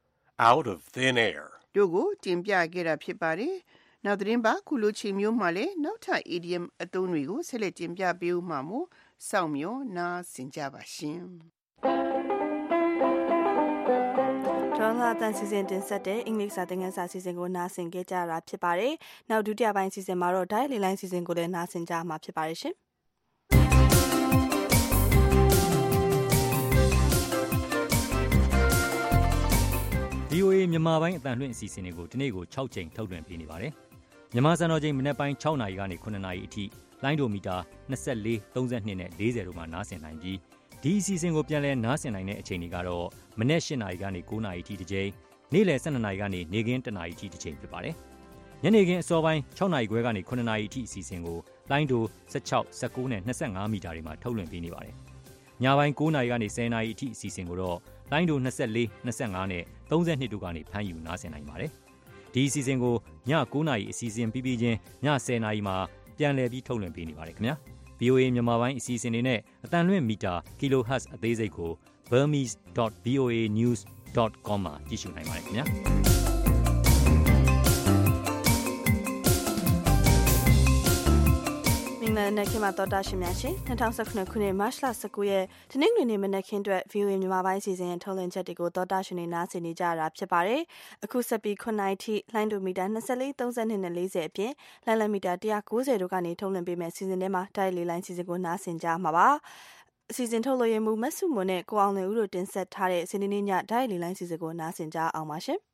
[SPEAKER 15] out of thin air
[SPEAKER 14] တို့ကိုတင်ပြခဲ့တာဖြစ်ပါတယ်။နောက်သတင်းပါခုလိုချိန်မျိုးမှာလည်းနောက်ထပ် idiom အသုံးတွေကိုဆက်လက်တင်ပြပေးဦးမှာမို့စောင့်မျှော်နားဆင်ကြပါရှင်။ကျောင်းသားအတန်းစီစဉ်တင်ဆက်တဲ့အင်္ဂလိပ်စာသင်ခန်းစာစီစဉ်ကိုနားဆင်ကြကြရတာဖြစ်ပါတယ်။နောက်ဒုတိယပိုင်းစီစဉ်မှာတော့ Dial Line စီစဉ်ကိုလည်းနားဆင်ကြမှာဖြစ်ပါတယ်ရှင်။
[SPEAKER 16] ဗွီအိုအေ မြန်မာပိုင်းအသံလွှင့်အစီအစဉ်တွေကိုဒီနေ့ကို၆ချိန်ထုတ်လွှင့်ပေးနေပါတယ်။မြန်မာစံတော်ချိန်မနက်ပိုင်း၆နာရီကနေခုနှစ်နာရီအထိလိုင်းဒိုမီတာနှစ်၄ သုံး၂နဲ့၄၀တို့မှာနားဆင်နိုင်ပြီးဒီအစီအစဉ်ကိုပြန်လည်နားဆင်နိုင်တဲ့အချိန်တွေကတော့မနက်၈နာရီကနေ၉နာရီအထိတစ်ချိန်နေ့လယ်၁၂နာရီကနေနေ့ခင်း၁နာရီအထိတစ်ချိန်ဖြစ်ပါတယ်။ညနေခင်းအစောပိုင်း၆နာရီခွဲကနေခုနှစ်နာရီအထိအစီအစဉ်ကိုလိုင်းဒို၁၆ ၁၉နဲ့၂၅မီတာတွေမှာထုတ်လွှင့်ပေးနေပါတယ်။ညပိုင်း၉နာရီကနေ၁၀နာရီအထိအစီအစဉ်ကိုတော့လိုင်းဒို၂၄ ၂၅နဲ့သုံး၂တို့ကနေဖမ်းယူနားဆင်နိုင်ပါတယ်။ဒီအစီအစဉ်ကိုည၉နာရီအစီအစဉ်ပြီးပြီးချင်းည၁၀နာရီမှာပြန်လည်ပြီးထုတ်လွှင့်ပေးနေပါတယ်ခင်ဗျာ။ ဗွီအိုအေ မြန်မာပိုင်းအစီအစဉ်တွေနဲ့အတန်လွင့်မီတာ kilohertz အသေးစိတ်ကို burmese dot voa news dot com မှာကြည့်ရှုနိုင်ပါတယ်ခင်ဗျာ။
[SPEAKER 2] မနက်ခင်းမှာတော်တာရှင်များရှင်၂၀၁၇ခုနှစ်မတ်လ၁၉ရက်တနင်္ဂနွေနေ့မနက်ခင်းအတွက် ဗီအိုအေ မြန်မာပိုင်းအစီအစဉ်ထုတ်လွှင့်ချက်တွေကိုတော်တာရှင်တွေနားဆင်နေကြရတာဖြစ်ပါတယ်။အခုဆက်ပြီးခုနှစ်ထိလိုင်းဒိုမီတာ၂၄ ၃၂နဲ့၄၀အပြင်လိုင်းလမီတာ၁၉၀တို့ကနေထုတ်လွှင့်ပေးမယ့်အစီအစဉ်တွေမှာတိုက်လေလိုင်းအစီအစဉ်ကိုနားဆင်ကြမှာပါ။အစီအစဉ်ထုတ်လွှင့်ရမှုမဆုမွန်နဲ့ကိုအောင်လွင်ဦးတို့တင်ဆက်ထားတဲ့စနေနေ့ညတိုက်လေလိုင်းအစီအစဉ်ကိုနားဆင်ကြအောင်ပါရှင်။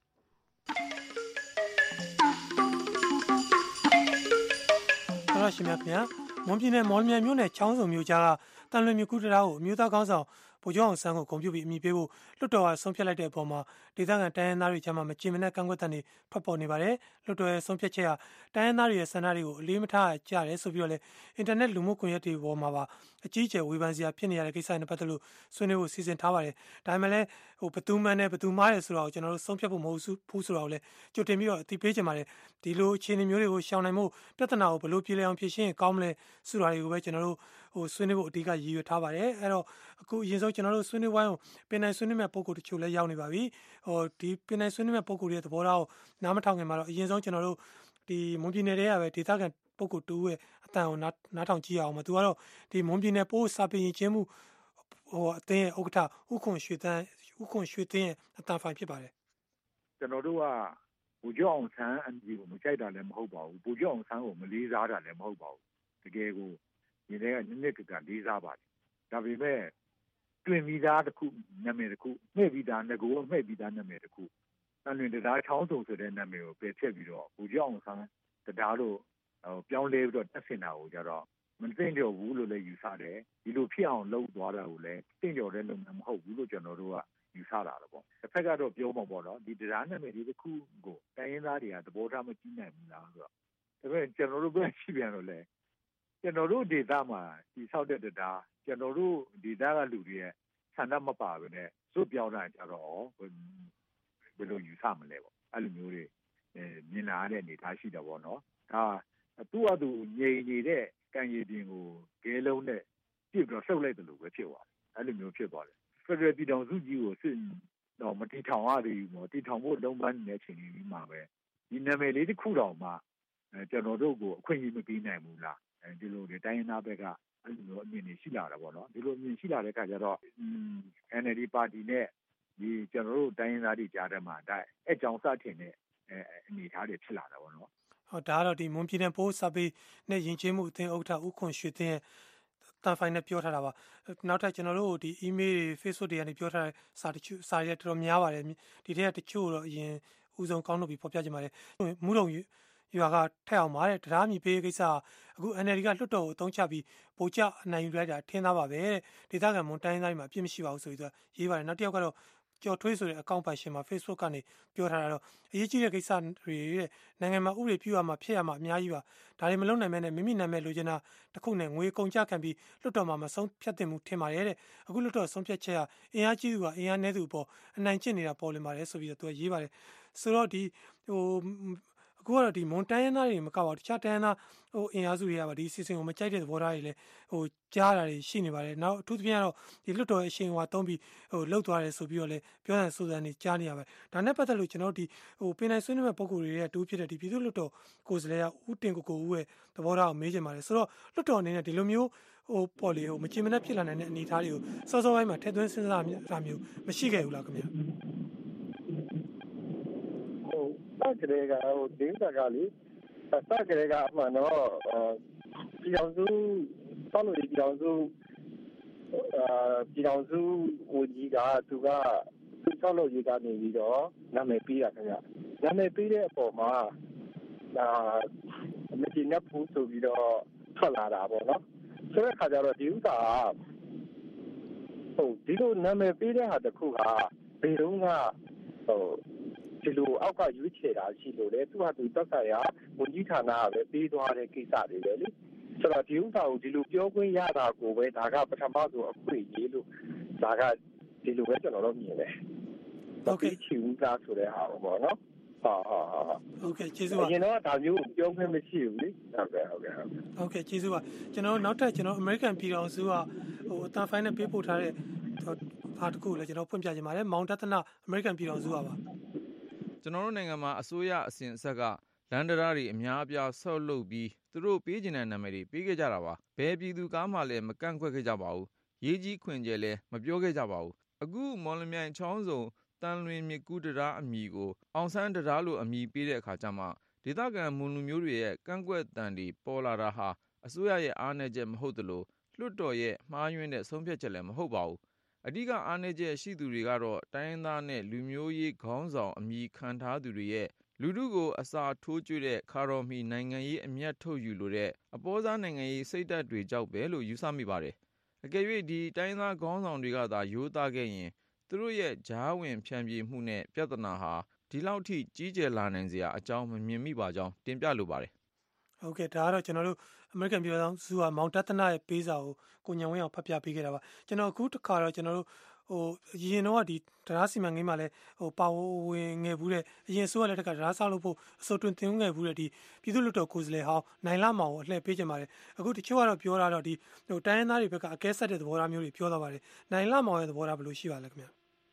[SPEAKER 12] တော်တာရှင်များခင်ဗျာမွန်ပြည်နယ်မော်လမြိုင်မြို့နယ်ချောင်းစုံမြို့ကြားကတန်လွင်မြကူတရာကိုအမျိုးသားကောင်းဆောင်ဗိုလ်ချုပ်အောင်ဆန်းကိုဂုဏ်ပြုပြီးအမိပေးဖို့လွှတ်တော်ကဆုံးဖြတ်လိုက်တဲ့အပေါ်မှာဒေသခံတိုင်းရင်းသားတွေကြားမှာမကြေမနက်ကန့်ကွက်တဲ့တွေထွက်ပေါ်နေပါတယ်။လွှတ်တော်ရဲ့ဆုံးဖြတ်ချက်ကတိုင်းရင်းသားတွေရဲ့ဆန္ဒတွေကိုအလေးမထားကြတယ်ဆိုပြီးတော့လေအင်တာနက်လူမှုကွန်ရက်တွေပေါ်မှာပါအကြီးအကျယ်ဝေဖန်စရာဖြစ်နေရတဲ့ကိစ္စနဲ့ပတ်သက်လို့ဆွေးနွေးဖို့စီစဉ်ထားပါတယ်။ဒါပေမဲ့လည်းဟိုဘသူမှန်းနဲ့ဘသူမှားတယ်ဆိုတာကိုကျွန်တော်တို့ဆုံးဖြတ်ဖို့မဟုတ်ဘူးဆိုတာကိုလည်းကြိုတင်ပြီးတော့အသိပေးချင်ပါတယ်။ဒီလိုအခြေအနေမျိုးတွေကိုရှောင်နိုင်မှုပြဿနာကိုဘယ်လိုပြေလည်အောင်ဖြေရှင်းရင်ကောင်းမလဲဆိုတာတွေကိုပဲကျွန်တော်တို့ဟိုဆွေးနွေးဖို့အဓိကရည်ရွယ်ထားပါတယ်။အဲ့တော့အခုအရင်ဆုံးကျွန်တော်တို့ဆွေးနွေးဝိုင်းကိုပင်နိုင်ဆွေးနွေးမဲ့ပုံကိုတချို့လည်းရောက်နေပါပြီ။ဟိုဒီပင်နိုင်ဆွေးနွေးမဲ့ပုံကိုရဲ့သဘောထားကိုနားမထောင်ခင်မှာတော့အရင်ဆုံးကျွန်တော်တို့ဒီမွန်ပြည်နယ်တွေကပဲဒေသခံပုံကိုတူရဲ့အတန်ကိုနားနားထောင်ကြည့်အောင်မှာသူကတော့ဒီမွန်ပြည်နယ်ပိုးစာပေရင်ချင်းမှုဟိုအသင်းရဲ့ဥက္ကဋ္ဌဥခွန်ရွှေတန်းဥခွန်ရွှေသိန်းရဲ့အတန်ဖိုင်ဖြစ်ပါတယ်
[SPEAKER 17] ။ကျွန်တော်တို့ကဘူကျောင်းအောင်ဆန်းအန်ဒီကိုမကြိုက်တာလည်းမဟုတ်ပါဘူး။ဘူကျောင်းအောင်ဆန်းကိုမလေးစားတာလည်းမဟုတ်ပါဘူး။တကယ်ကိုဒီထဲကနည်းနည်းကလေးစားပါတယ်။ဒါပေမဲ့တွင်ပြီးသားတစ်ခုနာမည်တစ်ခုမှဲ့ပြီးသားငကိုမှဲ့ပြီးသားနာမည်တစ်ခုတန်လွင်တရားချောင်းစုံဆိုတဲ့နာမည်ကိုပယ်ဖျက်ပြီးတော့ဘူကျောင်းအောင်ဆန်းတရားလို့ဟိုပြောင်းလဲပြီးတော့တက်ဆင်တာကိုကြတော့မသိကြဘူးလို့လည်းယူဆတယ်ဒီလိုဖြစ်အောင်လုပ်သွားတာကိုလည်းသိကြတဲ့လုပ်ငန်းမဟုတ်ဘူးလို့ကျွန်တော်တို့ကယူဆတာတော့ပေါ့တစ်ဖက်ကတော့ပြောမှာပေါ့နော်ဒီတရားနာမည်ဒီတစ်ခုကိုတိုင်းရင်းသားတွေကသဘောထားမကြည့်နိုင်ဘူးလားဆိုတော့ဒါပေမဲ့ကျွန်တော်တို့ပဲရှိပြန်လို့လေကျွန်တော်တို့ဒေသမှာဒီဆောက်တဲ့တရားကျွန်တော်တို့ဒေသကလူတွေရဲ့ဆန္ဒမပါဘဲနဲ့စွတ်ပြောင်းတာကြတော့ဘယ်လိုယူဆမလဲပေါ့အဲ့လိုမျိုးတွေမြင်လာတဲ့အနေထားရှိတယ်ပေါ့နော်ဒါသူ့အတူငြိမ်နေတဲ့ကံရည်ပြင်ကိုဂဲလုံးနဲ့ပြစ်ပြီးတော့ဆုပ်လိုက်တယ်လို့ပဲဖြစ်သွားတယ်အဲ့လိုမျိုးဖြစ်သွားတယ်ဖက်ဒရယ်ပြည်ထောင်စုကြီးကိုစစ်တော့မတီထောင်ရသေးဘူးပေါ့တီထောင်ဖို့လုံးပန်းနေတဲ့ချိန်ကြီးမှာပဲဒီနာမည်လေးတစ်ခုတောင်မှကျွန်တော်တို့ကိုအခွင့်အရေးမပေးနိုင်ဘူးလားအဲဒီလိုတွေတိုင်းရင်းသားဘက်ကအဲ့လိုမျိုးအမြင်တွေရှိလာတာပေါ့နော်ဒီလိုအမြင်ရှိလာတဲ့အခါကျတော့ အန် အယ် ဒီ ပါတီနဲ့ဒီကျွန်တော်တို့တိုင်းရင်းသားတွေကြားထဲမှာဒါအကြောင်းစထင်တဲ့အနေအထားတွေဖြစ်လာတာပေါ့နော်
[SPEAKER 12] ဟောဒါကတော့ဒီမွန်ပြည်နယ်ပိုးစာပေနဲ့ယဉ်ကျေးမှုအသင်းဥက္ကဋ္ဌဦးခွန်ရွှေသိန်းရဲ့တန်ဖိုင်နဲ့ပြောထားတာပါနောက်ထပ်ကျွန်တော်တို့ဒီ email တွေ Facebook တွေကနေပြောထားတဲ့စာတချို့စာတွေတော်တော်များပါတယ်ဒီထက်တချို့တော့အရင်ဦးဆုံးကောင်းလို့ပြီးဖော်ပြကြပါတယ်မူးတုံရွာကထက်အောင်ပါတဲ့တရားမြည်ပေးကိစ္စအခု အန် အယ် ဒီ ကလွှတ်တော်ကိုအသုံးချပြီးပိုကြအနိုင်ယူလိုက်တာထင်သားပါပဲတဲ့ဒေသခံမွန်တိုင်းသားတွေမှာအပြစ်မရှိပါဘူးဆိုပြီးတော့ရေးပါတယ်နောက်တစ်ယောက်ကတော့ကျော်ထွေးဆိုတဲ့အကောင့်ပိုင်ရှင်မှာ Facebook ကနေပြောထားတာတော့အရေးကြီးတဲ့ကိစ္စတွေတဲ့နိုင်ငံမှာဥပဒေပြုရမှာဖြစ်ရမှာအများကြီးပါဒါတွေမလုပ်နိုင်မဲနဲ့မိမိနာမည်လိုချင်တာတခုနဲ့ငွေကုန်ကြခံပြီးလွတ်တော်မှာမဆုံးဖြတ်တင်မှုထင်ပါတယ်တဲ့အခုလွတ်တော်ဆုံးဖြတ်ချက်ကအင်အားကြီးသူကအင်အားနည်းသူပေါ်အနိုင်ကျင့်နေတာပေါ်လင်ပါတယ်ဆိုပြီးတော့သူကရေးပါတယ်ဆိုတော့ဒီဟိုအခုကတော့ဒီမွန်တိုင်းရင်းသားတွေမကပါဘူးတခြားတိုင်းရင်းသားဟိုအင်အားစုတွေကပါဒီစီစဉ်ကိုမကြိုက်တဲ့သဘောထားတွေလည်းဟိုကြားတာတွေရှိနေပါတယ်နောက်အထူးသဖြင့်ကတော့ဒီလွတ်တော်ရဲ့အရှိန်အဝါသုံးပြီးဟိုလှုပ်သွားတယ်ဆိုပြီးတော့လည်းပြောတဲ့ဆိုစံတွေကြားနေရပါတယ်ဒါနဲ့ပတ်သက်လို့ကျွန်တော်တို့ဒီဟိုပင်နိုင်ဆွေးနွေးမဲ့ပုံကိုယ်တွေရဲ့တူဖြစ်တဲ့ဒီပြည်သူ့လွတ်တော်ကိုယ်စားလှယ်ကဦးတင်ကိုကိုဦးရဲ့သဘောထားကိုမေးချင်ပါတယ်ဆိုတော့လွတ်တော်အနေနဲ့ဒီလိုမျိုးဟိုပေါ်လေဟိုမချင်မနှက်ဖြစ်လာနိုင်တဲ့အနေအထားတွေကိုစောစောပိုင်းမှာထည့်သွင်းစဉ်းစားတာမျိုးမရှိခဲ့ဘူးလားခင်ဗျာ
[SPEAKER 18] စကရေကဟိုဒေသကလေစကရေကအမှန်တော့ပြည်အောင်စုတောင်းလို့ပြည်အောင်စုအာပြည်အောင်စုဝန်ကြီးကသူကသူတောင်းလို့ရေးကနေပြီးတော့နာမည်ပေးတာခင်ဗျနာမည်ပေးတဲ့အပေါ်မှာဒါမကြည့်နေဘူးဆိုပြီးတော့ထွက်လာတာပေါ့နော်ဆိုတဲ့ခါကျတော့ဒီဥစ္စာဟုတ်ဒီလိုနာမည်ပေးတဲ့ဟာတခုဟာဘယ်တော့မှဟိုဒီလိုအောက်ကရွေးချယ်တာရှိလို့လေသူကသူတက်ဆိုင်ရာဝန်ကြီးဌာနကပဲပေးသွားတဲ့ကိစ္စတွေပဲလေဆိုတော့ဒီဥစ္စာကိုဒီလိုပြောခွင့်ရတာကိုပဲဒါကပထမဆုံးအခွင့်အရေးလို့ဒါကဒီလိုပဲကျွန်တော်တို့မြင်တယ်မပေးချင်ဘူးသားဆိုတဲ့ဟာပေါ့နော်ဟာဟာဟာ
[SPEAKER 12] โอเคကျေးဇူးပါ
[SPEAKER 18] ကျွန်တော်ကဒါမျိုးပြောခွင့်မရှိဘူးလေဟုတ်ကဲ့ဟုတ်ကဲ့
[SPEAKER 12] โอเคကျေးဇူးပါကျွန်တော်နောက်ထပ်ကျွန်တော် American ပြည်တော်စုကဟိုအတန်ဖိုင်းနဲ့ပေးပို့ထားတဲ့ဟာတခုလည်းကျွန်တော်ဖွင့်ပြချင်ပါတယ်မောင်တသနာ American ပြည်တော်စုကပါ
[SPEAKER 10] ကျွန်တော်တို့နိုင်ငံမှာအစိုးရအစဉ်အဆက်ကလန်ဒရာတွေအများအပြားဆောက်လုပ်ပြီးသူတို့ပေးကျင်တဲ့နာမည်တွေပေးခဲ့ကြတာပါဘယ်ပြည်သူကားမှလည်းမကန့်ကွက်ခဲ့ကြပါဘူးရေးကြီးခွင်ကျဲလည်းမပြောခဲ့ကြပါဘူးအခုမော်လမြိုင်ချောင်းစုံတန်လွင်မြကူးတရားအမည်ကိုအောင်ဆန်းတရားလို့အမည်ပေးတဲ့အခါကျမှဒေသခံမွန်လူမျိုးတွေရဲ့ကန့်ကွက်တံတွေပေါ်လာတာဟာအစိုးရရဲ့အားနည်းချက်မဟုတ်သလိုလွှတ်တော်ရဲ့မှားယွင်းတဲ့ဆုံးဖြတ်ချက်လည်းမဟုတ်ပါဘူးအဓိကအားနည်းချက်ရှိသူတွေကတော့တိုင်းရင်းသားနဲ့လူမျိုးရေးခေါင်းဆောင်အမည်ခံထားသူတွေရဲ့လူထုကိုအစာထိုးကျွေးတဲ့ခါတော်မီနိုင်ငံရေးအမျက်ထုတ်ယူလိုတဲ့အပေါ်စားနိုင်ငံရေးစိတ်ဓာတ်တွေကြောက်ပဲလို့ယူဆမိပါတယ်အကယ်၍ဒီတိုင်းသားခေါင်းဆောင်တွေကသာရိုးသားခဲ့ရင်သူတို့ရဲ့ဂျားဝင်ဖြန့်ပြေးမှုနဲ့ပြဿနာဟာဒီလောက်ထိကြီးကျယ်လာနိုင်စရာအကြောင်းမမြင်မိပါကြောင်းတင်ပြလိုပါတယ်
[SPEAKER 12] ဟုတ်ကဲ့ဒါကတော့ကျွန်တော်တို့ American ပြည်တော်စုကမောင်တသနာရဲ့ပေးစာကိုကိုညံဝင်းအောင်ဖတ်ပြပေးခဲ့တာပါကျွန်တော်အခုတစ်ခါတော့ကျွန်တော်တို့ဟိုရင်တော့ဒီတရားစီမံကိန်းမှာလဲဟိုပါဝင်ငယ်ဘူးတဲ့အရင်ဆိုရတဲ့တက်ကတရားဆောက်လို့ဖို့အစိုးတွင်တင်ငယ်ဘူးတဲ့ဒီပြည်သူ့လွှတ်တော်ကိုယ်စားလှယ်ဟောင်းနိုင်လာမောင်ကိုအလှည့်ပေးကြပါတယ်အခုတချို့ကတော့ပြောတာတော့ဒီဟိုတိုင်းရင်းသားတွေဘက်ကအကဲဆက်တဲ့သဘောထားမျိုးတွေပြောသွားပါတယ်နိုင်လာမောင်ရဲ့သဘောထားဘယ်လိုရှိပါလဲခင်ဗျ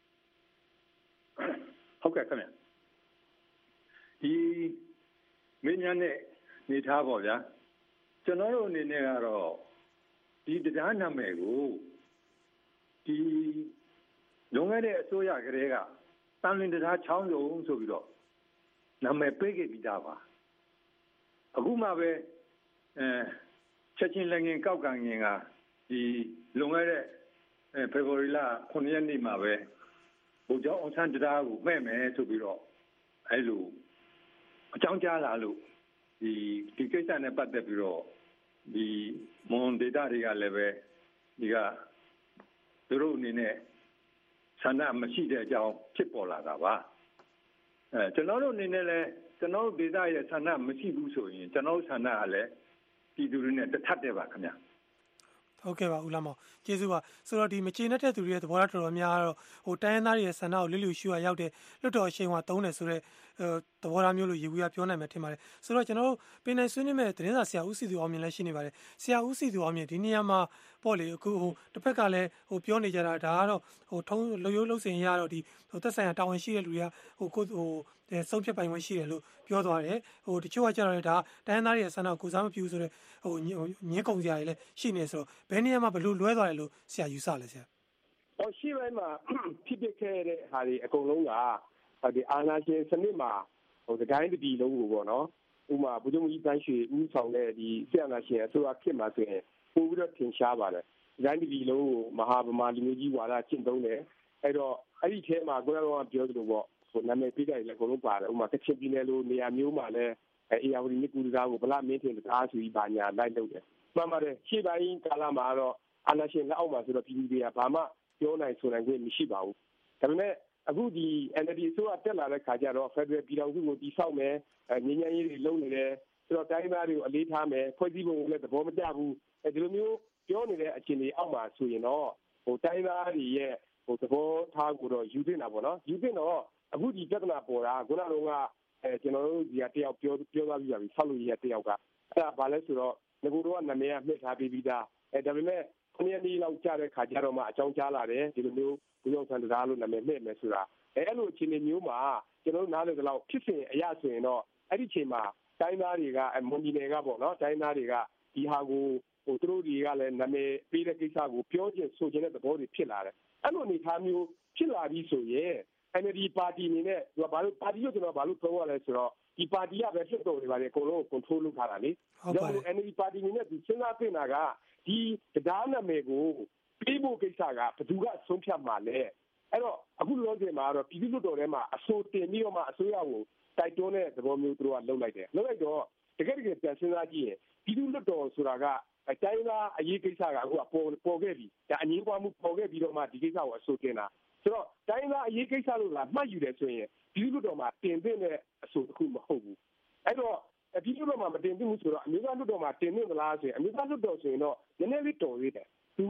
[SPEAKER 17] ဟုတ်ကဲ့ခင်ဗျဒီမင်းများနဲ့နေထားပါဗျာကျွန်တော်တို့အနေနဲ့ကတော့ဒီတရားနာမည်ကိုဒီလုံခဲ့တဲ့အစိုးရကလေးကတန်လွင်တရားချောင်းစုံဆိုပြီးတော့နာမည်ပေးခဲ့ပြီးသားပါအခုမှပဲအဲချက်ချင်းလည်းငင်ကောက်ကန်ငင်ကဒီလုံခဲ့တဲ့ဖေဖော်ဝါရီလခုနှစ်ရက်နေ့မှာပဲဘုရားအောင်ဆန်းတရားကိုမှဲ့မယ်ဆိုပြီးတော့အဲလိုအကြောင်းကြားလာလို့ဒီဒီကိစ္စနဲ့ပတ်သက်ပြီးတော့ဒီမွန်ဒေတာတွေကလည်းပဲဒီကသူတို့အနေနဲ့ဆန္ဒမရှိတဲ့အကြောင်းဖြစ်ပေါ်လာတာပါအဲကျွန်တော်တို့အနေနဲ့လည်းကျွန်တော်တို့ဒေတာရဲ့ဆန္ဒမရှိဘူးဆိုရင်ကျွန်တော်တို့ဆန္ဒကလည်းပြည်သူတွေနဲ့တထပ်တယ်ပါခင်ဗျာ
[SPEAKER 12] ဟုတ်ကဲ့ပါဦးလာမောင်ကျေးဇူးပါဆိုတော့ဒီမချေနဲ့တဲ့သူတွေရဲ့သဘောထားတော်တော်များတော့ဟိုတိုင်းရင်းသားတွေရဲ့ဆန္ဒကိုလစ်လျူရှုရရောက်တဲ့လွတ်တော်အရှိန်ဝါသုံးတယ်ဆိုတော့သဘောထားမျိုးလို့ရေဘူးရပြောနိုင်မယ်ထင်ပါတယ်ဆိုတော့ကျွန်တော်တို့ပင်နိုင်ဆွေးနွေးမဲ့သတင်းစာဆရာဦးစီသူအောင်မြင်လည်းရှိနေပါတယ်ဆရာဦးစီသူအောင်မြင်ဒီနေရာမှာပေါ့လေအခုဟိုတစ်ဖက်ကလည်းဟိုပြောနေကြတာဒါကတော့ဟိုထုံးလူရိုးလုံးစင်ရတော့ဒီဟိုသက်ဆိုင်ရာတာဝန်ရှိတဲ့လူတွေကဟိုကိုဟိုဆုံးဖြတ်ပိုင်ခွင့်ရှိတယ်လို့ပြောသွားတယ်ဟိုတချို့ကကြတော့လေဒါတိုင်းသားတွေရဲ့ဆန္ဒကိုကိုစားမပြုဆိုတော့ဟိုညင်းကုန်စရာတွေလည်းရှိနေဆိုတော့ဘယ်နေရာမှာဘလို့လွဲသွားတယ်လို့ဆရာယူဆလဲဆရာ
[SPEAKER 18] ဟောရှိပိုင်းမှာဖြစ်ဖြစ်ခဲ့တဲ့ဟာတွေအကုန်လုံးကဒီအာဏာရှင်စနစ်မှာဟိုတိုင်းပြည်လုံးကိုပေါ့နော်ဥမာဗိုလ်ချုပ်ကြီးတန်းရွှေဦးဆောင်တဲ့ဒီဆရာနာရှင်အစိုးရခေတ်မှာဆိုရင်ပို့ပြီးတော့ထင်ရှားပါတယ်တိုင်းပြည်လုံးကိုမဟာဗမာလူမျိုးကြီးဝါဒကျင့်သုံးတယ်အဲ့တော့အဲ့ဒီထဲမှာကိုယ်တော်ကပြောသလိုပေါ့ဟိုနာမည်ပေးတယ်လည်းအကုန်လုံးပါတယ်ဥမာကချင်ပြည်နယ်လိုနေရာမျိုးမှာလည်းအေယာဝတီမြစ်ကူတကားကိုဗလာမင်းထင်တကားဆိုပြီးဘာညာလိုက်လုပ်တယ်မှန်ပါတယ်ရှေ့ပိုင်းကာလမှာတော့အာဏာရှင်လက်အောက်မှာဆိုတော့ပြည်သူတွေကဘာမှပြောနိုင်ဆိုနိုင်ခွင့်မရှိပါဘူးဒါပေမဲ့အခုဒီ N L D အစိုးရတက်လာတဲ့ခါကျတော့ Federal ပြည်ထောင်စုကိုတည်ဆောက်မယ်ငြိမ်းချမ်းရေးတွေလုပ်နေတယ်ဆိုတော့တိုင်းသားတွေကိုအလေးထားမယ်ဖွဲ့စည်းပုံကိုလည်းသဘောမကျဘူးအဲဒီလိုမျိုးပြောနေတဲ့အခြေအနေအောက်မှာဆိုရင်တော့ဟိုတိုင်းသားတွေရဲ့ဟိုသဘောထားကိုတော့ယူသင့်တာပေါ့နော်ယူသင့်တော့အခုဒီပြဿနာပေါ်တာခုနကတော့ကအဲကျွန်တော်တို့ဒီကတယောက်ပြောပြောသွားပြီးပါပြီဆောက်လို့ရတဲ့တယောက်ကအဲ့ဒါဘာလဲဆိုတော့ငကိုတော့နာမည်ကမှတ်ထားပြီးပြီးသားအဲဒါပေမဲ့ခုနှစ်နှစ်လောက်ကြာတဲ့ခါကျတော့မှအကြောင်းကြားလာတယ်ဒီလိုမျိုးဘုရားဆန္ဒသားလို့နာမည်မှတ်မယ်ဆိုတာအဲအဲ့လိုအခြေအနေမျိုးမှာကျွန်တော်တို့နားလည်သလောက်ဖြစ်စဉ်အရာဆိုရင်တော့အဲ့ဒီအချိန်မှာတိုင်းသားတွေကမွန်ပြည်နယ်ကပေါ့နော်တိုင်းသားတွေကဒီဟာကိုဟိုသူတို့တွေကလည်းနာမည်ပေးတဲ့ကိစ္စကိုပြောချင်ဆိုချင်တဲ့သဘောတွေဖြစ်လာတယ်အဲ့လိုအနေအထားမျိုးဖြစ်လာပြီးဆိုရင် N L D ပါတီအနေနဲ့သူကဘာလို့ပါတီလို့ကျွန်တော်ဘာလို့ပြောရလဲဆိုတော့ဒီပါတီကပဲဖြစ်တော်နေပါလေအကုန်လုံး control လုပ်ထားတာလေဒါပေမဲ့ N L D ပါတီအနေနဲ့ဒီစဉ်းစားတင်တာကဒီတရားနာမည်ကိုပြီးဖို့ကိစ္စကဘယ်သူကဆုံးဖြတ်မှာလဲအဲ့တော့အခုလောဆယ်မှာတော့ပြည်သူ့လွှတ်တော်ထဲမှာအဆိုတင်ပြီးတော့မှအစိုးရကိုတိုက်တွန်းတဲ့သဘောမျိုးသူတို့ကလုပ်လိုက်တယ်လုပ်လိုက်တော့တကယ်တကယ်ပြန်စဉ်းစားကြည့်ရင်ပြည်သူ့လွှတ်တော်ဆိုတာကအတိုင်းသားအရေးကိစ္စကအခုကပေါ်ပေါ်ခဲ့ပြီဒါအငြင်းပွားမှုပေါ်ခဲ့ပြီးတော့မှဒီကိစ္စကိုအဆိုတင်တာဆိုတော့တိုင်းသားအရေးကိစ္စလို့လားမှတ်ယူတယ်ဆိုရင်ပြည်သူ့လွှတ်တော်မှာတင်သင့်တဲ့အဆိုတစ်ခုမဟုတ်ဘူးအဲ့တော့ပြည်သူ့လွှတ်တော်မှာမတင်သင့်ဘူးဆိုတော့အမျိုးသားလွှတ်တော်မှာတင်သင့်သလားဆိုရင်အမျိုးသားလွှတ်တော်ဆိုရင်တော့နည်းနည်းလေးတော်သေးတယ်သူက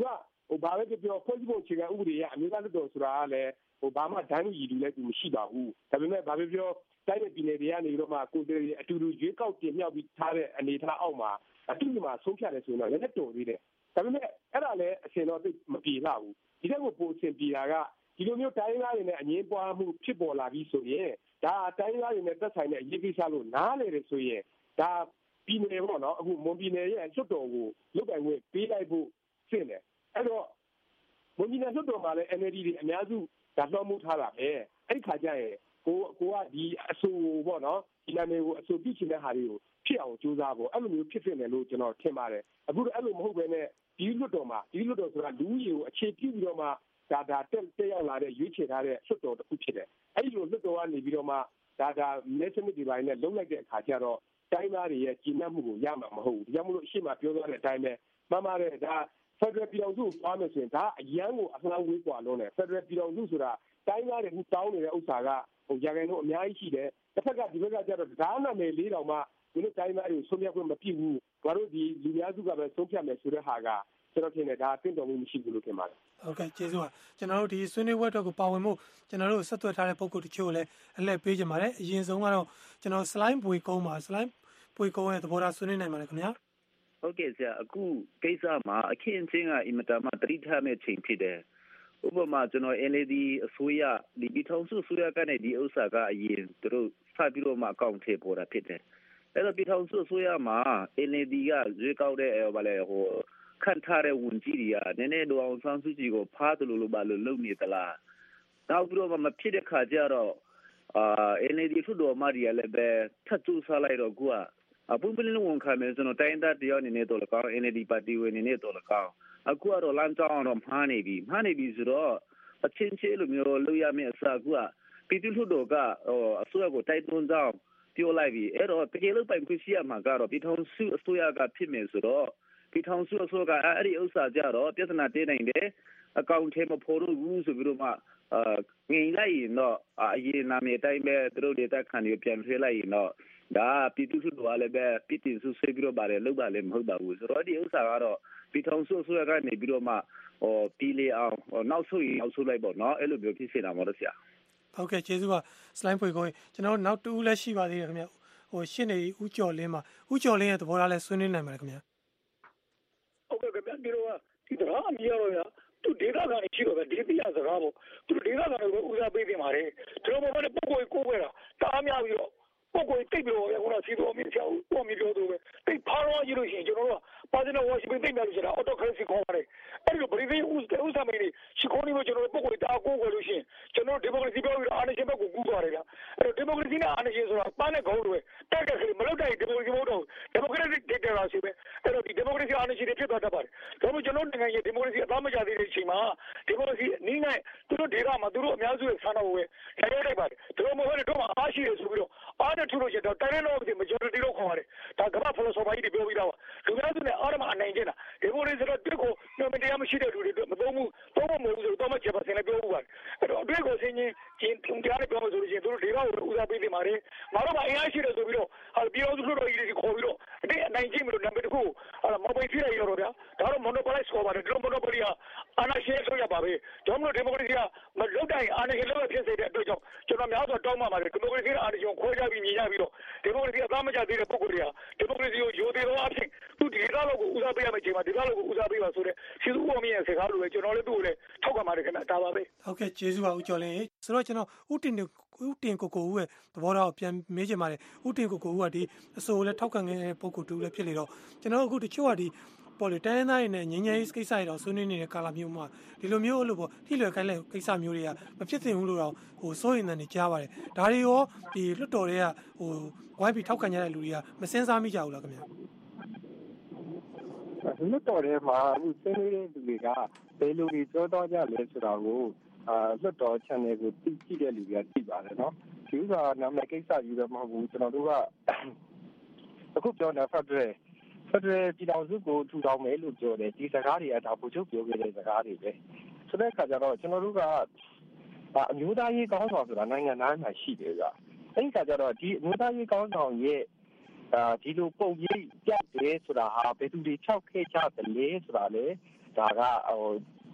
[SPEAKER 18] ဟိုဘာပဲပြောဖွဲ့စည်းပုံအခြေခံဥပဒေရဲ့အမျိုးသားလွှတ်တော်ဆိုတာကလည်းဟိုဘာမှဒဏ်ရည်တူလည်းသူမရှိပါဘူးဒါပေမဲ့ဘာပဲပြောတိုင်းတဲ့ပြည်နယ်တွေကနေပြီးတော့မှကိုယ်တွေအတူတူရွေးကောက်တင်မြှောက်ပြီးထားတဲ့အနေအထားအောက်မှာအတူတူမှဆုံးဖြတ်တယ်ဆိုရင်တော့လည်းတော်သေးတယ်ဒါပေမဲ့အဲ့ဒါလည်းအရှင်တော်သိမပြေလှဘူးဒီတဲ့ကိုပိုအရှင်ပြေတာကဒီလိုမျိုးတိုင်းသားတွေနဲ့အငင်းပွားမှုဖြစ်ပေါ်လာပြီးဆိုရင်ဒါတိုင်းသားတွေနဲ့သက်ဆိုင်တဲ့အရေးကိစ္စလို့နားလေတယ်ဆိုရင်ဒါပြည်နယ်ပေါ့နော်အခုမွန်ပြည်နယ်ရဲ့လွှတ်တော်ကိုလုတ်တိုင်ခွင့်ပေးလိုက်ဖို့ဖြစ်တယ်အဲ့တော့မွန်ပြည်နယ်လွှတ်တော်မှာလည်း N L D တွေအများစုဒါလွှမ်းမိုးထားတာပဲအဲ့ခါကျရင်ကိုကိုကဒီအဆိုပေါ့နော်ဒီနာမည်ကိုအဆိုပြုချင်တဲ့ဟာတွေကိုဖြစ်အောင်ကြိုးစားဖို့အဲ့လိုမျိုးဖြစ်ဖြစ်တယ်လို့ကျွန်တော်ထင်ပါတယ်အခုတော့အဲ့လိုမဟုတ်ဘဲနဲ့ဒီလွှတ်တော်မှာဒီလွှတ်တော်ဆိုတာလူကြီးကိုအခြေပြုပြီးတော့မှဒါဒါတက်တက်ရောက်လာတဲ့ရွေးချယ်ထားတဲ့လွှတ်တော်တစ်ခုဖြစ်တယ်အဲ့ဒီလိုလွှတ်တော်ကနေပြီးတော့မှဒါဒါ national divide နဲ့လုံးလိုက်တဲ့အခါကျတော့တိုင်းသားတွေရဲ့ကြီးနှံ့မှုကိုရမှာမဟုတ်ဘူးဒါကြောင့်မလို့အရှိမပြောသွားတဲ့အတိုင်းပဲမှန်ပါတယ်ဒါ Federal ပြည်တော်စုကိုသွားမယ်ဆိုရင်ဒါအရန်ကိုအလှမ်းဝေးกว่าလုံးတယ် Federal ပြည်တော်စုဆိုတာတိုင်းသားတွေဟိုတောင်းနေတဲ့ဥစ္စာကဟိုရခိုင်တို့အများကြီးရှိတယ်တစ်ဖက်ကဒီဘက်ကကျတော့ဒါနာမည်လေးတောင်မှဒီလိုတိုင်းသားတွေကိုဆုံးဖြတ်ခွင့်မပြုဘူးဘာလို့ဒီလူများစုကပဲဆုံးဖြတ်မယ်ဆိုတဲ့ဟာကကျွန်တော်ထင်တယ်ဒါတင့်တော်မှုမရှိဘူးလို့ထင်ပါတယ်
[SPEAKER 12] ဟုတ်ကဲ့ကျေးဇူးပါကျွန်တော်တို့ဒီဆွေးနွေးပွဲတော့ကိုပါဝင်မှုကျွန်တော်တို့ဆက်သွယ်ထားတဲ့ပုံကိုတချို့လည်းအလှည့်ပေးကြပါတယ်အရင်ဆုံးကတော့ကျွန်တော် slide ပွေကုန်းပါ slide ပွေကုန်းရဲ့သဘောထားဆွေးနွေးနိုင်ပါတယ်ခင်ဗျာ
[SPEAKER 19] ဟုတ်ကဲ့ဆရာအခုကိစ္စမှာအခင်းချင်းကအင်မတန်မှတတိထားမဲ့ချိန်ဖြစ်တယ်ဥပမာကျွန်တော် N L D အစိုးရဒီပြည်ထောင်စုအစိုးရကနေဒီဥစ္စာကအရင်သူတို့စပြီးတော့မှအကောင့်ထဲပေါ်တာဖြစ်တယ်အဲ့တော့ပြည်ထောင်စုအစိုးရမှာ N L D ကရွေးကောက်တဲ့ဘာလဲဟိုခံထားတဲ့ဝန်ကြီးတွေကနည်းနည်းတော့အောင်ဆန်းစုကြည်ကိုဖားတယ်လို့လို့ဘာလို့လုပ်နေသလားနောက်ပြီးတော့မဖြစ်တဲ့ခါကျတော့အာ N L D ထုတော်မရီရလည်းပဲထပ်သူစားလိုက်တော့ကွာအပုံပလင်းဝန်ခံမယ်ကျွန်တော်တိုင်းသားတယောက်အနေနဲ့တော့လကောင်း N L D ပါတီဝင်အနေနဲ့တော့လကောင်းအခုကတော့လမ်းကြောင်းတော့မှားနေပြီမှားနေပြီဆိုတော့အချင်းချင်းလိုမျိုးလုပ်ရမယ့်အစားကပြည်သူ့ထုတော်ကဟိုအစိုးရကိုတိုက်တွန်းကြောင်းပြောလိုက်ပြီအဲ့တော့တကယ်လို့ပိုင်ခွင့်ရှိရမှာကတော့ပြည်ထောင်စုအစိုးရကဖြစ်မယ်ဆိုတော့ပြည်ထောင်စုအစိုးရကအဲ့ဒီဥစ္စာကြတော့ပြဿနာတင်းနိုင်တယ်အကောင့်ထဲမှာဖော်လို့ဘူးဆိုပြီးတော့မှအာငင်လိုက်ရင်တော့အရင်နာမည်တိုင်းပဲသူတို့ဒေတာခံရပြန်ထွေးလိုက်ရင်တော့ဒါပြည်သူ့စုတော်လည်းပဲပြည်သူ့စုဆွေးပြီးတော့ပါတယ်လောက်ပါလည်းမဟုတ်ပါဘူးဆိုတော့ဒီဥစ္စာကတော့ပြည်ထောင်စုအစိုးရကနေပြီးတော့မှဟောပြည်လေအောင်နောက်ဆုတ်ရင်နောက်ဆုတ်လိုက်ပေါ့နော်အဲ့လိုမျိုးဖြစ်နေတာမဟုတ်တော့ဆရာ
[SPEAKER 12] ဟုတ်ကဲ့ကျေးဇူးပါ slide ပွေကိုကျွန်တော်နောက်တူလည်းရှိပါသေးတယ်ခင်ဗျဟိုရှင်းနေဦးကျော်လင်းမှာဦးကျော်လင်းရဲ့သဘောထားလည်းဆွေးနွေးနိုင်ပါတယ်ခင်ဗျ
[SPEAKER 20] ဟုတ်ကဲ့ခင်ဗျဒီတော့ဒီတော့အမြင်ရောသူဒေတာကနေရှိတော့ပဲဒေသရစကားပေါ့သူဒေတာကနေဦးစားပေးနေပါတယ်ဒီလိုမှလည်းပုံကိုကိုယ်ွယ်တာတားများပြီးတော့ပုံကိုတိတ်ပြီးတော့ခုနစီတော်မြင့်ချောင်းပုံမြင့်ပြောသူပဲတိတ်ဖားတော့ရလို့ရှိရင်ကျွန်တော်တို့ကပါစနာဝါရှိပင်းတိတ်များလို့ဆိုတာအော်တိုခရက်စီခေါ်ပါတယ်အဲ့ဒီလိုဗြိတိန်ဦးဥစားမင်းကြီးရှိခေါ်နေလို့ကျွန်တော်တို့ပုံကိုတားကိုယ်ွယ်လို့ရှိရင်ကျွန်တော်ဒီမိုကရေစီပြောပြီးတော့အာဏာရှင်ဘက်ကိုကူးသွားတယ်ဗျအဲ့တော့ဒီမိုကရေစီနဲ့အာဏာရှင်ဆိုတာပန်းနဲ့ခေါင်းတွေတက်တက်ခရီးမလုပ်တဲ့ဒီမိုကရေစီမဟုတ်တော့ဒီမိုကရက်တစ်ဒစ်တာရာရှိပဲအဲ့တော့ဒီဒီမိုကရေစီအာဏာရှင်တွေဖြစ်သွားတတ်ပါတယ်ဒါပေမဲ့ကျွန်တော်နိုင်ငံရဲ့ဒီမိုကရေစီအသားမကျသေးတဲ့အချိန်မှာဒီမိုကရေစီနည်းနဲ့သူတို့ဒေတာမှာသူတို့အများစုရဲ့ဆန္ဒကိုပဲလိုက်ရိုက်ပါတယ်ဒီလိုမဟုတ်တဲ့တော့အားရှိတယ်ဆိုပြီးတော့အားနဲ့ထူလို့ရှိရင်တော့တိုင်းနဲ့တော့ဒီ majority လို့ခေါ်ပါတယ်ဒါကမ္ဘာဖလိုဆိုပါကြီးတွေပြောပြီးတော့လူများစုနဲ့အားမအနိုင်ကျင်တာဒီမိုကရေစီတော့တစ်ကိုညမတရားမရှိတဲ့လူတွေမသုံးဘူးသုံးဖို့မဟုတ်ဘူးဆိုတော့မှချက်ပါစင်လည်းပြောဘူးပါတယ်အဲ့တော့အတွေ့ကိုဆင်းချင်းချင်းထုံကြားနဲ့ပြောမှဆိုလို့ရှိရင်သူတို့ဒေတာကိုဦးစားပေးနေပါတယ်ငါတို့ကအင်အားရှိတယ်ဆိုပြီးတော့ဟာပြည်တော်စုလို့တော့ကြီးတွေခေါ်ပြီးတော့အတင်းအနိုင်ကျင့်ပြီးတော့နံပါတ်တစ်ခုဟာမပိတ်ဖြစ်ရရောဗျာဒါတော့ monopolize ခေါ်ပါတယ်ဒီလို monopoly ကအာဏာရှင်ဆိုရပါပဲကျွန်တော်တို့ဒီမိုကရေစီကမလုပ်တိုင်းအာဏာရှင်လုပ်ရဖြစ်စေတဲ့အတွက်ကြောင့်ကျွန်တော်များစွာတောင်းပန်ပါတယ်ဒီမိုကရေစီအာဏာရှင်ခွဲခြားပြီးမြင်ရပြီးတော့ဒီမိုကရေစီအသားမကျသေးတဲ့ပုဂ္ဂိုလ်တွေကဒီမိုကရေစီကိုယိုသေးသောအဖြစ်သူဒီကားလောက်ကိုဦးစားပေးရမယ့်အချိန်မှာဒီကားလောက်ကိုဦးစားပေးပါဆိုတဲ့စီစုအောင်မြင့်ရဲ့စကားလိုပဲကျွန်တော်လည်းသူ့ကိုလည်းထောက်ခံပါတယ်ခင်ဗျာဒါပါပဲ
[SPEAKER 12] ဟုတ်ကဲ့ကျေးဇူးပါဦးကျော်လင်းဆိုတော့ကျွန်တော်ဦးတင်ဦးတင်ကိုကိုဦးရဲ့သဘောထားကိုပြန်မေးချင်ပါတယ်ဦးတင်ကိုကိုဦးကဒီအစိုးရလည်းထောက်ခံနေတဲ့ပုဂ္ဂိုလ်တူလည်းဖြစ်နေတော့ကျွန်တော်အခုတချို့ကဒီပေါ်လေတိုင်းသားတွေနဲ့ငင်းငယ်ကိစ္စတွေတော့ဆွေးနွေးနေတဲ့ကာလမျိုးမှာဒီလိုမျိုးလို့ပေါ့ထိလွယ်ခိုင်းတဲ့ကိစ္စမျိုးတွေကမဖြစ်သင့်ဘူးလို့တော့ဟိုစိုးရိမ်နေကြပါတယ်ဒါတွေရောဒီလွတ်တော်တွေကဟိုဝိုင်းပြီးထောက်ခံကြတဲ့လူတွေကမစင်စားမိကြဘူးလားခင်ဗျာ
[SPEAKER 18] လွတ်တော်ထဲမှာအခုဆွေးနွေးတဲ့လူတွေကဘယ်လိုတွေပြောတော့ကြလဲဆိုတာကိုအာလွတ်တော် channel ကိုသိကြည့်တဲ့လူတွေကသိပါတယ်နော်ဒီဥစ္စာနာမည်ကိစ္စယူတော့မဟုတ်ဘူးကျွန်တော်တို့ကအခုပြောတဲ့ Federal Federal ပြည်တော်စုကိုထူထောင်မယ်လို့ပြောတယ်ဒီစကားတွေကဒါပို့ချုပ်ပြောခဲ့တဲ့စကားတွေပဲဆိုတဲ့အခါကျတော့ကျွန်တော်တို့ကအမျိုးသားရေးကောင်းဆောင်ဆိုတာနိုင်ငံသားမှာရှိတယ်ကအဲ့ဒီအခါကျတော့ဒီအမျိုးသားရေးကောင်းဆောင်ရဲ့အာဒီလိုပုံရိပ်ပြတ်တယ်ဆိုတာဟာဘယ်သူတွေ၆ခဲ့ကြတယ်လဲဆိုတာလေဒါကဟို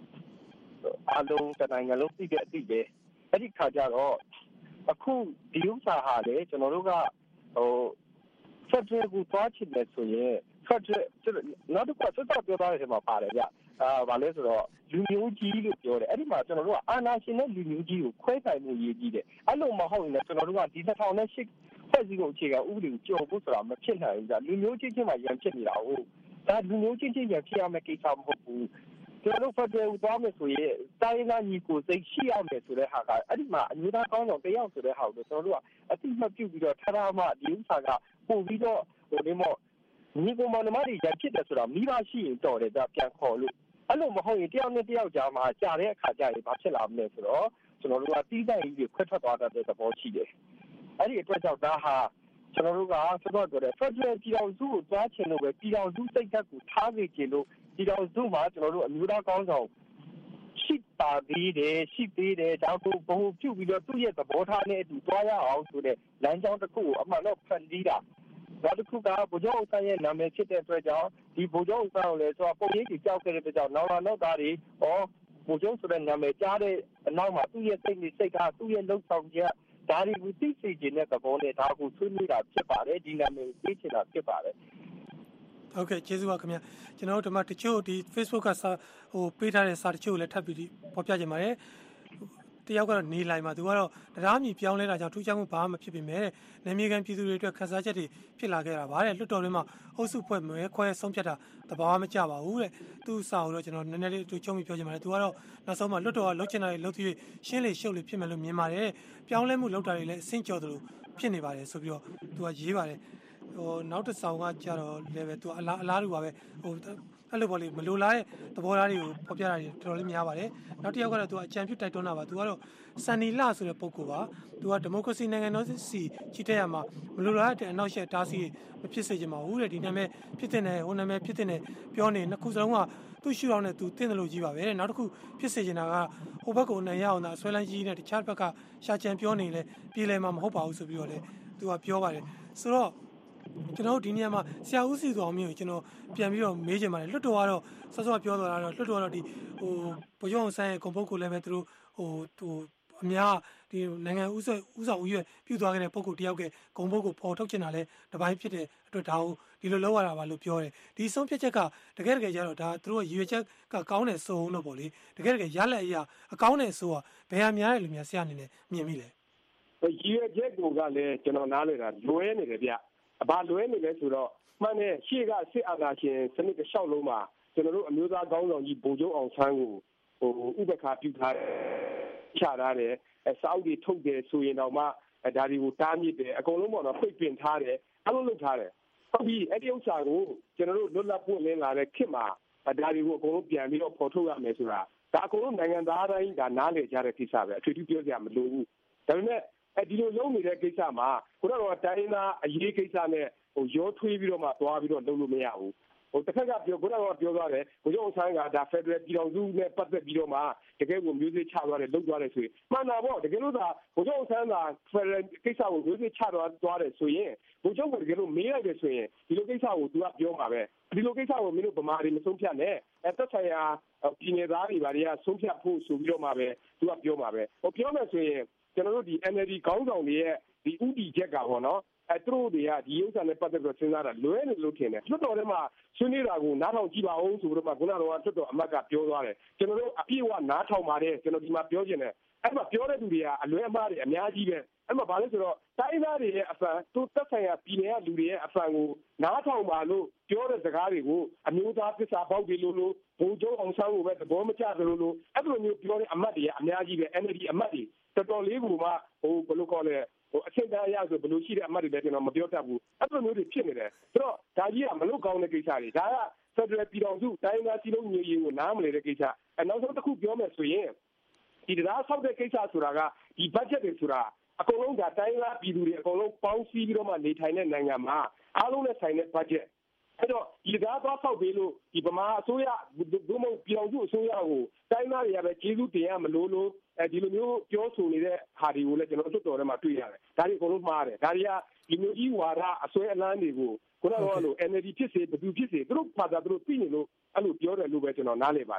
[SPEAKER 18] အားလုံးတနိုင်ငံလုံးသိတဲ့အသိပဲအဲ့ဒီခါကျတော့အခုဒီဥစ္စာဟာလေကျွန်တော်တို့ကဟို Federal ကိုသွားချင်တယ်ဆိုရင် Federal နောက်တစ်ခါဆက်တော့ပြောသားတယ်မှာပါတယ်ဗျအာဘာလဲဆိုတော့လူမျိုးကြီးလို့ပြောတယ်အဲ့ဒီမှာကျွန်တော်တို့ကအာဏာရှင်နဲ့လူမျိုးကြီးကိုခွဲခြားမှုရေးကြီးတယ်အဲ့လိုမဟုတ်ရင်လည်းကျွန်တော်တို့ကဒီtwo thousand sixဖွဲ့စည်းပုံအခြေခံဥပဒေကိုကြော်ဖို့ဆိုတာမဖြစ်နိုင်ဘူးကြာလူမျိုးချင်းချင်းမှရန်ဖြစ်နေတာဟုတ်ဒါလူမျိုးချင်းချင်းရန်ဖြစ်ရမယ့်ကိစ္စမဟုတ်ဘူးကျွန်တော်တို့ Federal ကိုသွားမယ်ဆိုရင်တိုင်းသားညီကိုစိတ်ရှိရမယ်ဆိုတဲ့ဟာကအဲ့ဒီမှာအမျိုးသားကောင်းဆောင်တယောက်ဆိုတဲ့ဟာကိုကျွန်တော်တို့ကအတိမပြုတ်ပြီးတော့ထားထားမှဒီဥစ္စာကပို့ပြီးတော့ဟိုဒီမော့ညီကိုမောင်နှမတွေရန်ဖြစ်တယ်ဆိုတာမိဘရှိရင်တော်တယ်ဒါပြန်ခေါ်လို့အဲ့လိုမဟုတ်ရင်တယောက်နဲ့တယောက်ကြားမှာကြာတဲ့အခါကျရင်ဘာဖြစ်လာမလဲဆိုတော့ကျွန်တော်တို့ကတီးတိုင်ကြီးခွဲထွက်သွားတဲ့သဘောရှိတယ်အဲ့ဒီအတွက်ကြောင့်ဒါဟာကျွန်တော်တို့ကဆက်တော့ပြောတယ် Federal ပြည်တော်စုကိုသွားချင်လို့ပဲပြည်တော်စုစိတ်ဓာတ်ကိုထားစေချင်လို့ပြည်တော်စုမှာကျွန်တော်တို့အမျိုးသားကောင်းဆောင်ရှိပါသေးတယ်ရှိသေးတယ်ဒါကိုဘုံပြုတ်ပြီးတော့သူ့ရဲ့သဘောထားနဲ့အတူသွားရအောင်ဆိုတဲ့လမ်းကြောင်းတစ်ခုကိုအမှန်တော့ဖန်တီးတာနောက်တစ်ခုကဗိုလ်ချုပ်အောင်ဆန်းရဲ့နာမည်ဖြစ်တဲ့အတွက်ကြောင့်ဒီဗိုလ်ချုပ်အောင်ဆန်းကိုလည်းဆိုတော့ပုံရိပ်ကြီးကြောက်ခဲ့တဲ့အတွက်ကြောင့်နောက်လာနောက်သားတွေဟောဗိုလ်ချုပ်ဆိုတဲ့နာမည်ကြားတဲ့အနောက်မှာသူ့ရဲ့စိတ်နဲ့စိတ်ကသူ့ရဲ့လှုပ်ဆောင်ချက်ဒါတွေကိုသိစေခြင်းတဲ့သဘောနဲ့ဒါကိုဆွေးနွေးတာဖြစ်ပါတယ်ဒီနာမည်ကိုသိချင်တာဖြစ်ပါတယ်
[SPEAKER 12] ဟုတ်ကဲ့ကျေးဇူးပါခင်ဗျာကျွန်တော်တို့ဒီမှာတချို့ဒီ Facebook ကစာဟိုပေးထားတဲ့စာတချို့ကိုလည်းထပ်ပြီးပေါ်ပြကြပါတယ်တယောက်ကတော့နေလိုက်မှာသူကတော့တရားမြည်ပြောင်းလဲတာကြောင့်ထူးခြားမှုဘာမှမဖြစ်ပေမဲ့နေမြေကန်ပြည်သူတွေအတွက်ခန်းစားချက်တွေဖြစ်လာခဲ့တာပါတဲ့လွတ်တော်တွေမှာအုပ်စုဖွဲ့မဲခွဲဆုံးဖြတ်တာတဘာမှမကြပါဘူးတဲ့သူ့စာကိုတော့ကျွန်တော်နည်းနည်းလေးသူချုံပြီးပြောချင်ပါတယ်သူကတော့နောက်ဆုံးမှာလွတ်တော်ကလှုပ်ချင်တာတွေလှုပ်ပြီးရှင်းလေရှုပ်လေဖြစ်မယ်လို့မြင်ပါတယ်ပြောင်းလဲမှုလှုပ်တာတွေလည်းအဆင့်ကျော်သလိုဖြစ်နေပါတယ်ဆိုပြီးတော့သူကရေးပါတယ်ဟိုနောက်တစ်ဆောင်ကကြတော့လည်းပဲသူအလားအလားတူပါပဲဟိုအဲ့လိုပေါ့လေမလိုလားတဲ့သဘောထားတွေကိုဖော်ပြတာတွေတော်တော်လေးများပါတယ်နောက်တစ်ယောက်ကတော့သူကအကြံပြုတိုက်တွန်းတာပါသူကတော့စန်နီလာဆိုတဲ့ပုဂ္ဂိုလ်ပါသူကဒီမိုကရေစီနိုင်ငံတော်စီကြီးတဲ့ရမှာမလိုလားတဲ့အနောက်ရှက်တားဆီးမဖြစ်စေချင်ပါဘူးတဲ့ဒီနာမည်ဖြစ်တဲ့နဲ့ဟိုနာမည်ဖြစ်တဲ့နဲ့ပြောနေနှစ်ခုစလုံးကသူ့ရှူအောင်နဲ့သူတင့်တယ်လို့ကြီးပါပဲတဲ့နောက်တစ်ခုဖြစ်စေချင်တာကဟိုဘက်ကိုနိုင်ရအောင်သာဆွဲလန်းကြီးနဲ့တခြားဘက်ကရှာကြံပြောနေလဲပြေးလဲမှာမဟုတ်ပါဘူးဆိုပြီးတော့လေသူကပြောပါတယ်ဆိုတော့ကျွန်တော်ဒီနေရာမှာဆရာဦးစီတော်မျိုးကိုကျွန်တော်ပြန်ပြီးတော့မေးချင်ပါတယ်လွတ်တော်ကတော့စောစောပြောသွားတာတော့လွတ်တော်ကတော့ဒီဟိုဘုံရုံဆိုင်ရဲ့ဂုံပုတ်ကိုလည်းပဲသူတို့ဟိုဟိုအများဒီနိုင်ငံဥစ္စာဥစ္စာဦးရွက်ပြုသွားခဲ့တဲ့ပုံကိုတယောက်ကဂုံပုတ်ကိုပေါ်ထုတ်ချင်တာလဲတပိုင်းဖြစ်တဲ့အတွက်ဒါကိုဒီလိုလောက်ရတာပါလို့ပြောတယ်ဒီဆုံးဖြတ်ချက်ကတကယ်တကယ်ကျတော့ဒါသူတို့ရဲ့ရည်ရွယ်ချက်ကကောင်းတယ်ဆိုအောင်တော့ပေါ့လေတကယ်တကယ်ရလက်အရာအကောင်းတယ်ဆိုတာဘယ်ဟာများတယ်လို့များဆရာအနေနဲ့မြင်မိလဲ
[SPEAKER 18] ရည်ရွယ်ချက်ကိုကလည်းကျွန်တော်နားလည်တာလွဲနေတယ်ဗျအဘာလွဲနေလဲဆိုတော့မှန်တယ်ရှေ့ကစစ်အာဏာရှင်စနစ်တစ်လျှောက်လုံးမှာကျွန်တော်တို့အမျိုးသားကောင်းဆောင်ကြီးဗိုလ်ချုပ်အောင်ဆန်းကိုဟိုဥပက္ခပြုထားတယ်ချထားတယ်စောက်တွေထုတ်တယ်ဆိုရင်တော့မှဒါတွေကိုတားမြစ်တယ်အကုန်လုံးပေါ့နော်ဖိတ်ပင်ထားတယ်အလုပ်လုပ်ထားတယ်ဟုတ်ပြီအဲ့ဒီဥစ္စာကိုကျွန်တော်တို့လွတ်လပ်ပွင့်လင်းလာတဲ့ခေတ်မှာဒါတွေကိုအကုန်လုံးပြန်ပြီးတော့ပေါ်ထုတ်ရမယ်ဆိုတာဒါအကုန်လုံးနိုင်ငံသားတိုင်းဒါနားလည်ကြတဲ့ကိစ္စပဲအထူးထူးပြောစရာမလိုဘူးဒါပေမဲ့အဲဒီလိုလုံးနေတဲ့ကိစ္စမှာခုနကတော့တိုင်းသားအရေးကိစ္စနဲ့ဟိုရောထွေးပြီးတော့မှသွားပြီးတော့လုပ်လို့မရဘူးဟိုတစ်ခါကပြောခုနကတော့ပြောသွားတယ်ဘုရားအောင်ဆန်းကဒါ Federal ပြည်တော်စုနဲ့ပတ်သက်ပြီးတော့မှတကယ်ကိုမျိုးစေ့ချသွားတယ်လုပ်သွားတယ်ဆိုရင်မှန်တာပေါ့တကယ်လို့သာဘုရားအောင်ဆန်းက Federal ကိစ္စကိုမျိုးစေ့ချသွားသွားတယ်ဆိုရင်ဘုရားကတကယ်လို့မေးလိုက်တယ်ဆိုရင်ဒီလိုကိစ္စကို तू ကပြောမှာပဲဒီလိုကိစ္စကိုမင်းတို့ဗမာတွေမဆုံးဖြတ်နဲ့အဲသက်ဆိုင်ရာပြည်နယ်သားတွေဗာတွေကဆုံးဖြတ်ဖို့ဆိုပြီးတော့မှပဲ तू ကပြောမှာပဲဟိုပြောမယ်ဆိုရင်ကျွန်တော်တို့ဒီ N L D ခေါင်းဆောင်တွေရဲ့ဒီဥတီချက်ကပေါ့နော်အဲသူတို့တွေကဒီဥစ္စာနဲ့ပတ်သက်ပြီးစဉ်းစားတာလွဲနေလို့ထင်တယ်လွတ်တော်ထဲမှာဆွေးနွေးတာကိုနားထောင်ကြည့်ပါဦးဆိုပြီးတော့မှခုနကတော့လွတ်တော်အမတ်ကပြောသွားတယ်ကျွန်တော်တို့အပြည့်အဝနားထောင်ပါတယ်ကျွန်တော်ဒီမှာပြောချင်တယ်အဲ့မှာပြောတဲ့သူတွေကအလွဲအမှားတွေအများကြီးပဲအဲ့မှာဘာလဲဆိုတော့တိုင်းသားတွေရဲ့အဖန်သူသက်ဆိုင်ရာပြည်နယ်ကလူတွေရဲ့အဖန်ကိုနားထောင်ပါလို့ပြောတဲ့စကားတွေကိုအမျိုးသားသစ္စာပေါက်တွေလို့လို့ဘုံကျုံအောင်ဆန်းကိုပဲသဘောမကျသလိုလို့အဲ့လိုမျိုးပြောတဲ့အမတ်တွေကအများကြီးပဲ N L D အမတ်တွေတော်တော်လေးကမှဟိုဘယ်လိုခေါ်လဲဟိုအချက်သားရဆိုဘယ်လိုရှိတဲ့အမှတ်တွေလဲကျွန်တော်မပြောတတ်ဘူးအဲ့လိုမျိုးတွေဖြစ်နေတယ်ဆိုတော့ဒါကြီးကမလုပ်ကောင်းတဲ့ကိစ္စတွေဒါက Federal ပြည်တော်စုတိုင်းသားစီလုံးမျိုးရေးကိုနားမလည်တဲ့ကိစ္စအဲနောက်ဆုံးတစ်ခုပြောမယ်ဆိုရင်ဒီတရားဆောက်တဲ့ကိစ္စဆိုတာကဒီ budget တွေဆိုတာအကုန်လုံးဒါတိုင်းသားပြည်သူတွေအကုန်လုံးပေါင်းစည်းပြီးတော့မှနေထိုင်တဲ့နိုင်ငံမှာအားလုံးနဲ့ဆိုင်တဲ့ budget အဲ့တော့ဒီကားသွားဆောက်ပေးလို့ဒီဗမာအစိုးရဘုံဘုံပြည်အောင်စုအစိုးရကိုတိုင်းသားတွေကပဲကျေးဇူးတင်ရမလို့လို့အဲဒီလိုမျိုးပြောဆိုနေတဲ့ဟာတွေကိုလည်းကျွန်တော်တို့တော်ထဲမှာတွေ့ရတယ်ဒါတွေအကုန်လုံးမှားတယ်ဒါတွေကဒီမျိုးကြီးဝါဒအစွဲအလန်းတွေကိုခုနကတော့လို့ N L D ဖြစ်စေဘယ်သူဖြစ်စေသူတို့ဘာသာသူတို့သိနေလို့အဲ့လိုပြောတယ်လို့ပဲကျွန်တော်နားလည်ပါတယ်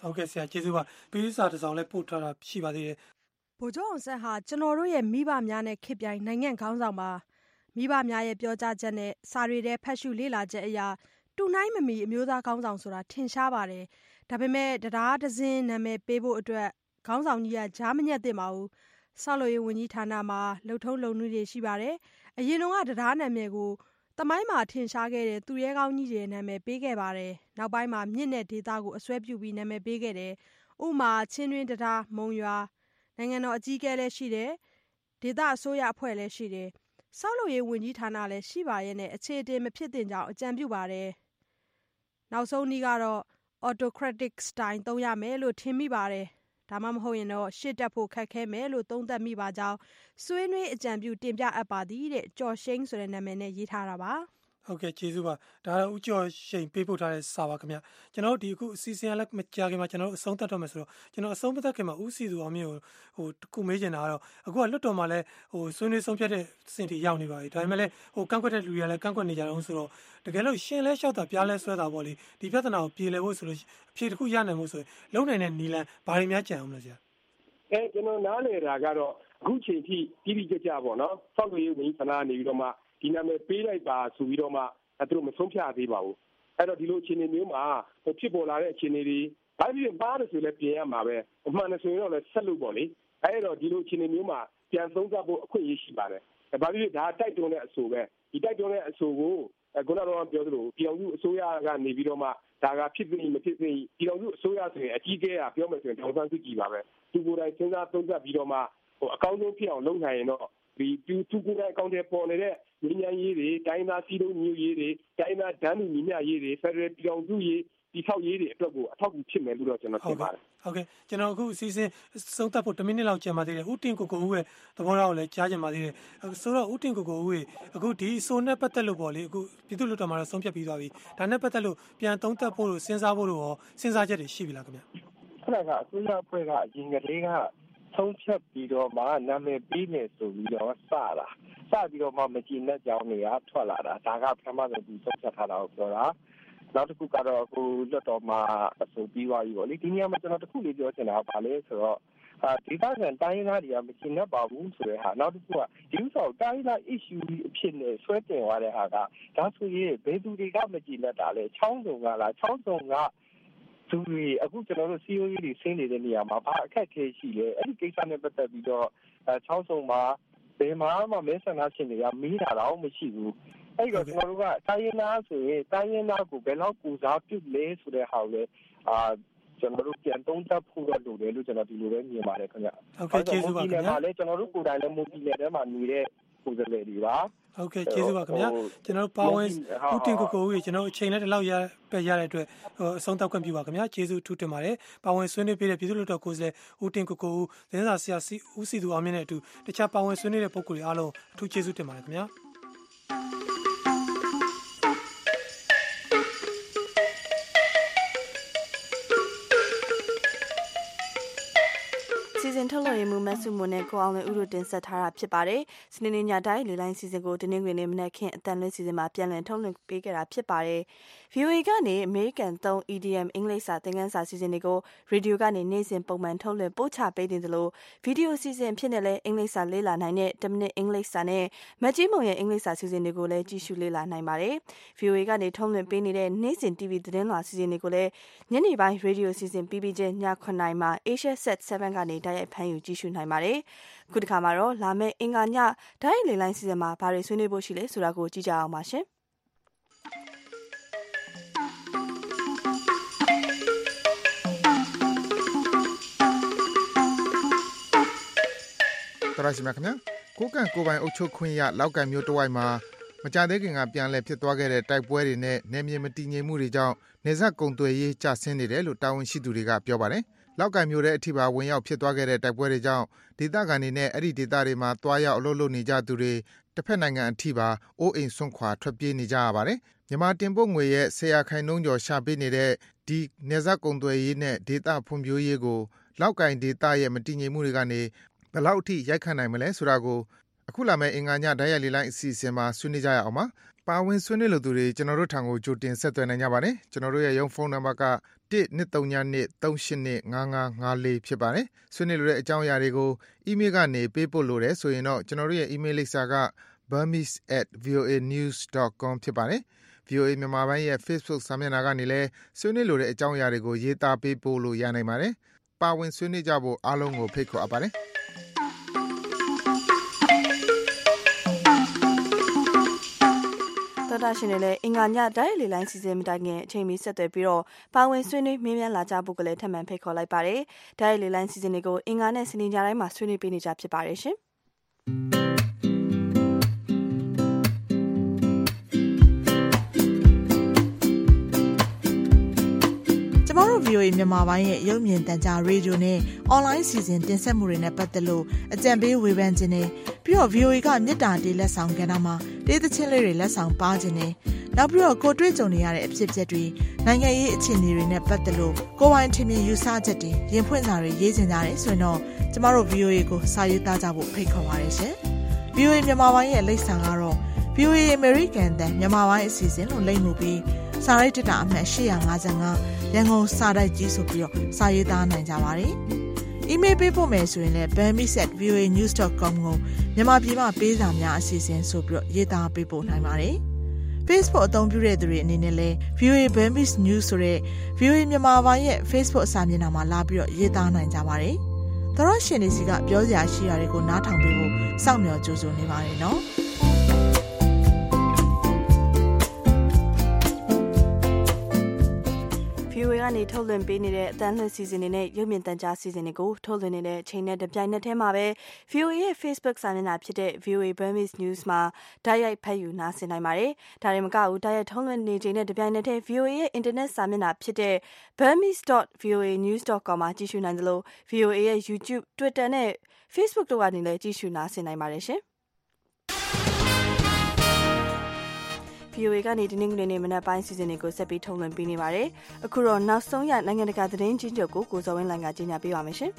[SPEAKER 12] ဟုတ်ကဲ့ဆရာကျေးဇူးပါပြီးစာတစ်စောင်လည်းပို့ထားတာရှိပါသေးတယ်
[SPEAKER 21] ဗိုလ်ချုပ်အောင်ဆန်းဟာကျွန်တော်တို့ရဲ့မိဘများနဲ့ခေတ်ပြိုင်နိုင်ငံခေါင်းဆောင်ပါမိဘများရဲ့ပြောကြားချက်နဲ့စာရီတဲ့ဖတ်ရှုလေ့လာချက်အရာတူနိုင်မမီအမျိုးသားခေါင်းဆောင်ဆိုတာထင်ရှားပါတယ်ဒါပေမဲ့တရားဒဇင်းနာမည်ပေးဖို့အတွက်ခေါင်းဆောင်ကြီးကကြားမညက်သင့်ပါဘူးဆောက်လုပ်ရေးဝန်ကြီးဌာနမှာလှုပ်ထုံးလုံနည်းတွေရှိပါတယ်အရင်တော့ကတရားနာမည်ကိုတမိုင်းမှာထင်ရှားခဲ့တဲ့သူရဲကောင်းကြီးတွေနာမည်ပေးခဲ့ပါတယ်နောက်ပိုင်းမှာမြင့်တဲ့ဒေသကိုအစွဲပြုပြီးနာမည်ပေးခဲ့တယ်ဥမာချင်းတွင်းတရားမုံရွာနိုင်ငံတော်အကြီးအကဲလည်းရှိတယ်ဒေသအစိုးရအဖွဲ့လည်းရှိတယ်ဆောက်လုပ်ရေးဝန်ကြီးဌာနလည်းရှိပါရဲ့နဲ့အခြေအတင်မဖြစ်တင်ကြောင်းအကြံပြုပါတယ်နောက်ဆုံးနည်းကတော့ autocratic style သုံးရမယ်လို့ထင်မိပါတယ်ဒါမှမဟုတ်ရင်တော့ရှစ်တက်ဖို့ခက်ခဲမယ်လို့သုံးသပ်မိပါကြောင်းဆွေးနွေးအကြံပြုတင်ပြအပ်ပါသည်တဲ့ကျော်ရှိန်ဆိုတဲ့နာမည်နဲ့ရေးထားတာပါ
[SPEAKER 12] ဟုတ်ကဲ့ကျေးဇူးပါဒါကတော့ဦးကျော်ရှိန်ပေးပို့ထားတဲ့စာပါခင်ဗျကျွန်တော်တို့ဒီအခုအစီအစဉ်လည်းမကြာခင်မှာကျွန်တော်တို့အဆုံးသတ်တော့မယ်ဆိုတော့ကျွန်တော်အဆုံးမသတ်ခင်မှာဦးစီသူအောင်မျိုးဟိုတခုမေးချင်တာကတော့အခုကလွတ်တော်မှာလည်းဟိုဆွေးနွေးဆုံးဖြတ်တဲ့စင်တီရောက်နေပါပြီဒါပေမဲ့လည်းဟိုကန့်ကွက်တဲ့လူတွေကလည်းကန့်ကွက်နေကြတော့ဆိုတော့တကယ်လို့ရှင်းလဲလျှောက်တာပြားလဲဆွဲတာပေါ့လေဒီပြဿနာကိုပြေလည်ဖို့ဆိုလို့အဖြေတစ်ခုရနိုင်ဖို့ဆိုရင်လုံနိုင်တဲ့နီလန်ဘာတွေများကြံအောင်လဲဆရာ
[SPEAKER 18] အဲကျွန်တော်နားလည်တာကတော့အခုချိန်ထိပြီးပြီးကြကြပေါ့နော်ဆောက်လုပ်ရေးဝန်ကြီးဌာနနေပြီးတော့မှဒီနာမည်ပေးလိုက်ပါဆိုပြီးတော့မှအဲသူတို့မဆုံးဖြတ်သေးပါဘူးအဲ့တော့ဒီလိုအခြေအနေမျိုးမှာဟိုဖြစ်ပေါ်လာတဲ့အခြေအနေတွေဘာဖြစ်ပါလို့ဆိုလဲပြင်ရမှာပဲအမှန်နဲ့ဆိုရင်တော့လည်းဆက်လို့ပေါ့လေအဲ့တော့ဒီလိုအခြေအနေမျိုးမှာပြန်သုံးသပ်ဖို့အခွင့်အရေးရှိပါတယ်ဘာဖြစ်ဒါတိုက်တွန်းတဲ့အဆိုပဲဒီတိုက်တွန်းတဲ့အဆိုကိုခုနကတော့ပြောသလိုပြည်အောင်စုအစိုးရကနေပြီးတော့မှဒါကဖြစ်ပြီးမဖြစ်ပြီးပြည်အောင်စုအစိုးရဆိုရင်အကြီးအကဲကပြောမယ်ဆိုရင်တောင်ဆန်းစုကြည်ပါပဲသူကိုယ်တိုင်စဉ်းစားသုံးသပ်ပြီးတော့မှဟိုအကောင်းဆုံးဖြစ်အောင်လုပ်နိုင်ရင်တော့ဒီသူသူကိုယ်တိုင်အကောင့်တွေပေါ်နေတဲ့ဉာဏ်ဉာဏ်ရေးတွေတိုင်းသားစီးလုံးမျိုးရေးတွေတိုင်းသားဒန်းလူညီမျှရေးတွေဖက်ဒရယ်ပြည်အောင်စုရေးဒီထောက်ရေးတွေအတွက်ကိုအထောက်အကူဖြစ်မယ်လို့တော့ကျွန်တော်ထင်ပါတယ်
[SPEAKER 12] ဟုတ်ကဲ့ကျွန်တော်အခုအစီအစဉ်ဆုံးသက်ဖို့တစ်မိနစ်လောက်ကြာပါသေးတယ်ဦးတင်ကိုကိုဦးရဲ့သဘောထားကိုလည်းကြားကြပါသေးတယ်ဆိုတော့ဦးတင်ကိုကိုဦးရဲ့အခုဒီဆိုနဲ့ပတ်သက်လို့ပေါ့လေအခုပြည်သူ့လွှတ်တော်မှာတော့ဆုံးဖြတ်ပြီးသွားပြီဒါနဲ့ပတ်သက်လို့ပြန်သုံးသပ်ဖို့လို့စဉ်းစားဖို့လို့ရောစဉ်းစားချက်တွေရှိပြီလားခင်ဗျ
[SPEAKER 18] အဲ့ဒါကအစိုးရအဖွဲ့ကအရင်ကတည်းကဆုံးဖြတ်ပြီးတော့မှနာမည်ပေးနေဆိုပြီးတော့စတာစပြီးတော့မှမကြည်နဲ့ကြောင်းတွေကထွက်လာတာဒါကပထမဆုံးသူဆုံးဖြတ်ထားတာကိုပြောတာနောက်တစ်ခုကတော့အခုလွတ်တော်မှာအဆိုပြီးသွားပြီပေါ့လေဒီနေရာမှာကျွန်တော်တစ်ခုလေးပြောချင်တာကဘာလဲဆိုတော့အာဒီသားကန်တိုင်းသားတွေကမကျင်တတ်ပါဘူးဆိုတဲ့ဟာနောက်တစ်ခုကဒီဥစ္စာကိုတိုင်းသား issue အဖြစ်နဲ့ဆွဲတင်သွားတဲ့ဟာကဒါဆိုရင်ဘယ်သူတွေကမကျင်တတ်တာလဲချောင်းစုံကလားချောင်းစုံကသူတွေအခုကျွန်တော်တို့ C O E တွေဆင်းနေတဲ့နေရာမှာဘာအခက်အခဲရှိလဲအဲ့ဒီကိစ္စနဲ့ပတ်သက်ပြီးတော့ချောင်းစုံမှာဘယ်မှာမှမဲဆန္ဒရှင်တွေကမေးတာတော့မရှိဘူးအဲ့တော့ကျွန်တော်တို့ကတိုင်းရင်းသားဆိုရင်တိုင်းရင်းသားကိုဘယ်လောက်ကူစားပြုလဲဆိုတဲ့ဟာကိုလည်းအာကျွန်တော်တို့ပြန်သုံးသပ်ဖို့တော့လိုတယ်လို့ကျွန်တော်ဒီလိုပဲမြင်ပါတယ်ခင်ဗျ
[SPEAKER 12] ဟုတ်ကဲ့ကျေးဇူးပါခင်ဗျာ
[SPEAKER 18] လည်းကျွန်တော်တို့ကိုယ်တိုင်လည်းမူပြည်နယ်ထဲမှာနေတဲ့ကိုယ်စားလှယ်တွေပါ
[SPEAKER 12] ဟုတ်ကဲ့ကျေးဇူးပါခင်ဗျာကျွန်တော်တို့ပါဝင်ဦးတင်ကိုကိုဦးကျွန်တော်အချိန်နဲ့တလောက်ရပဲရတဲ့အတွက်ဟိုအဆုံးသတ်ခွင့်ပြုပါခင်ဗျာကျေးဇူးထူးတင်ပါတယ်ပါဝင်ဆွေးနွေးပေးတဲ့ပြည်သူ့လွှတ်တော်ကိုယ်စားလှယ်ဦးတင်ကိုကိုဦးသတင်းစာဆရာဦးစီသူအောင်မြင့်နဲ့အတူတခြားပါဝင်ဆွေးနွေးတဲ့ပုဂ္ဂိုလ်တွေအားလုံးအထူးကျေးဇူးတင်ပါတယ်ခင်ဗျာ
[SPEAKER 2] စီစဉ်ထုတ်လွှင့်ရေးမှမဆုမွန်နဲ့ကိုအောင်လွင်ဦးတို့တင်ဆက်ထားတာဖြစ်ပါတယ်။စနေနေ့ညတိုင်းလေလိုင်းစီစဉ်ကိုတင်းငွေနေမနက်ခင်းအတန်လွှင့်စီစဉ်မှာပြန်လည်ထုတ်လွှင့်ပေးခဲ့တာဖြစ်ပါတယ်။ V O A ကနေအမေရိကန်သုံး E D M အင်္ဂလိပ်စာသင်ခန်းစာစီစဉ်တွေကိုရေဒီယိုကနေနေ့စဉ်ပုံမှန်ထုတ်လွှင့်ပို့ချပေးနေသလိုဗီဒီယိုစီစဉ်ဖြစ်နေလဲအင်္ဂလိပ်စာလေ့လာနိုင်တဲ့တစ်မိနစ်အင်္ဂလိပ်စာနဲ့မကြီးမုံရဲ့အင်္ဂလိပ်စာစီစဉ်တွေကိုလည်းကြည့်ရှုလေ့လာနိုင်ပါတယ်။ V O A ကနေထုတ်လွှင့်ပေးနေတဲ့နေ့စဉ် T V သတင်းလွှာစီစဉ်တွေကိုလည်းညနေပိုင်းရေဒီယိုစီစဉ်ပြီးပြီးချင်းညခုနှစ်နာရီမှာ Asia Set 7ကနေတိုက်ရိုက်ဖမ်းယူကြည့်ရှုနိုင်ပါတယ်။အခုတစ်ခါမှာတော့လာမယ့်အင်္ဂါညဓာတ်ရိုက်လေလိုင်းစီစဉ်မှာဘာတွေဆွေးနွေးဖို့ရှိလဲဆိုတာကိုကြည့်ကြအောင်ပါရှင်။
[SPEAKER 3] တော်ရရှိမြခင်ဗျာကိုကန့်ကိုပိုင်အုပ်ချုပ်ခွင့်ရလောက်ကန်မျိုးတဝိုက်မှာမကြသေးခင်ကပြန်လည်ဖြစ်သွားခဲ့တဲ့တိုက်ပွဲတွေနဲ့နယ်မြေမတည်ငြိမ်မှုတွေကြောင့်နေဆက်ကုံသွယ်ရေးကျဆင်းနေတယ်လို့တာဝန်ရှိသူတွေကပြောပါတယ်။လောက်ကန်မျိုးတဲ့အထိပါဝင်ရောက်ဖြစ်သွားခဲ့တဲ့တိုက်ပွဲတွေကြောင့်ဒေသခံတွေနဲ့အဲ့ဒီဒေသတွေမှာတွားရောက်အလုပ်လုပ်နေကြသူတွေတစ်ဖက်နိုင်ငံအထိပါအိုးအိမ်ဆွန့်ခွာထွက်ပြေးနေကြရပါတယ်။မြန်မာတင်ပို့ငွေရဲ့ဆရာခိုင်နှုန်းကျော်ရှာပေးနေတဲ့ဒီနေဆက်ကုံသွယ်ရေးနဲ့ဒေသဖွံ့ဖြိုးရေးကိုလောက်ကန်ဒေသရဲ့မတည်ငြိမ်မှုတွေကနေဘယ်လောက်အထိရိုက်ခတ်နိုင်မလဲဆိုတာကိုအခုလာမယ့်အင်္ဂါညဓာတ်ရိုက်လေလိုင်းအစီအစဉ်မှာဆွေးနွေးကြရအောင်ပါပါဝင်ဆွေးနွေးလိုသူတွေကျွန်တော်တို့ထံကိုကြိုတင်ဆက်သွယ်နိုင်ကြပါတယ်ကျွန်တော်တို့ရဲ့ရုံးဖုန်းနံပါတ်ကone two three two three eight five five five fourဖြစ်ပါတယ်ဆွေးနွေးလိုတဲ့အကြောင်းအရာတွေကိုအီးမေးလ်ကနေပေးပို့လိုတယ်ဆိုရင်တော့ကျွန်တော်တို့ရဲ့အီးမေးလ်လိပ်စာက burmese at voanews dot com ဖြစ်ပါတယ် ဗွီအိုအေ မြန်မာပိုင်းရဲ့ Facebook စာမျက်နှာကနေလည်းဆွေးနွေးလိုတဲ့အကြောင်းအရာတွေကိုရေးသားပေးပို့လို့ရနိုင်ပါတယ်ပါဝင်ဆွေးနွေးကြဖို့အားလုံးကိုဖိတ်ခေါ်အပ်ပါတယ်
[SPEAKER 2] တော်တာရှင်တွေလည်းအင်္ဂါညဓာတ်ရိုက်လေလိုင်းစီစဉ်မတိုင်ခင်အချိန်မီဆက်သွယ်ပြီးတော့ပါဝင်ဆွေးနွေးမင်းမြန်လာကြဖို့ကလည်းထပ်မံဖိတ်ခေါ်လိုက်ပါတယ်ဓာတ်ရိုက်လေလိုင်းစီစဉ်တွေကိုအင်္ဂါနဲ့စနေညတိုင်းမှာဆွေးနွေးပေးနေကြဖြစ်ပါတယ်ရှင်
[SPEAKER 1] ကျမတို့ ဗွီအိုအေ မြန်မာပိုင်းရဲ့ရုပ်မြင်သံကြားရေဒီယိုနဲ့အွန်လိုင်းစီစဉ်တင်ဆက်မှုတွေနဲ့ပတ်သက်လို့အကြံပေးဝေဖန်ခြင်းနဲ့ပြီးတော့ ဗွီအိုအေ ကမြစ်တာတေးလက်ဆောင်ကဏ္ဍမှာတေးသချင်းလေးတွေလက်ဆောင်ပါခြင်းနဲ့နောက်ပြီးတော့ကိုတွေ့ကြုံနေရတဲ့အဖြစ်အပျက်တွေနိုင်ငံရေးအခြေအနေတွေနဲ့ပတ်သက်လို့ကိုယ်ပိုင်ထင်မြင်ယူဆချက်တွေရင်ဖွင့်စာတွေရေးချင်ကြတယ်ဆိုရင်တော့ကျမတို့ ဗွီအိုအေ ကိုစာရေးသားကြဖို့ဖိတ်ခေါ်ပါတယ်ရှင်။ ဗွီအိုအေ မြန်မာပိုင်းရဲ့လိပ်စာကတော့ ဗွီအိုအေ American တန်မြန်မာပိုင်းအစီအစဉ်လို့လိပ်မှုပြီးစာရိုက်တက်တာအမှတ်eight five fiveရန်ကုန်စာတိုက်ကြီးဆိုပြီးတော့စာရေးသားနိုင်ကြပါတယ်။ အီးမေးလ်ပေးဖို့မယ်ဆိုရင်လည်း burmese at voanews dot com ကိုမြန်မာပြည်မှာပေးစာများအစီအစဉ်ဆိုပြီးတော့ရေးသားပေးပို့နိုင်ပါတယ်။ Facebook အသုံးပြုတဲ့သူတွေအနေနဲ့လည်း ဗွီအိုအေ Burmese News ဆိုတဲ့ ဗွီအိုအေ မြန်မာပိုင်းရဲ့ Facebook အစာမျက်နှာမှာလာပြီးတော့ရေးသားနိုင်ကြပါတယ်။သောရရှင်တွေစီကပြောစရာရှိတာတွေကိုနားထောင်ပေးဖို့စောင့်မျှော်ကြိုးစိုးနေပါတယ်နော်။
[SPEAKER 2] ဗွီအိုအေ ကနေထုတ်လွှင့်ပေးနေတဲ့အသံလွှင့်စီစဉ်တွေနဲ့ရုပ်မြင်သံကြားစီစဉ်တွေကိုထုတ်လွှင့်နေတဲ့အချိန်နဲ့တပြိုင်နက်တည်းမှာပဲ ဗွီအိုအေ ရဲ့ Facebook စာမျက်နှာဖြစ်တဲ့ ဗွီအိုအေ Burmese News မှာတိုက်ရိုက်ဖတ်ယူနားဆင်နိုင်ပါတယ်။ဒါရင်မကဘူးတိုက်ရိုက်ထုတ်လွှင့်နေချိန်နဲ့တပြိုင်နက်တည်း ဗွီအိုအေ ရဲ့ Internet စာမျက်နှာဖြစ်တဲ့ burmese dot voanews dot com မှာကြည့်ရှုနိုင်သလို ဗွီအိုအေ ရဲ့ YouTube, Twitter နဲ့ Facebook တို့ကနေလည်းကြည့်ရှုနားဆင်နိုင်ပါတယ်ရှင်။ ဗွီအိုအေ ကနေဒီနေ့ကနေ့မနက်ပိုင်းစီစဉ်တွေကိုဆက်ပြီးထုတ်လွှင့်ပေးနေပါတယ်။အခုတော့နောက်ဆုံးရနိုင်ငံတကာသတင်းချင်းချုပ်ကိုကိုစောဝင်းလိုင်ကကြီးညာပေးပါမယ်ရှင်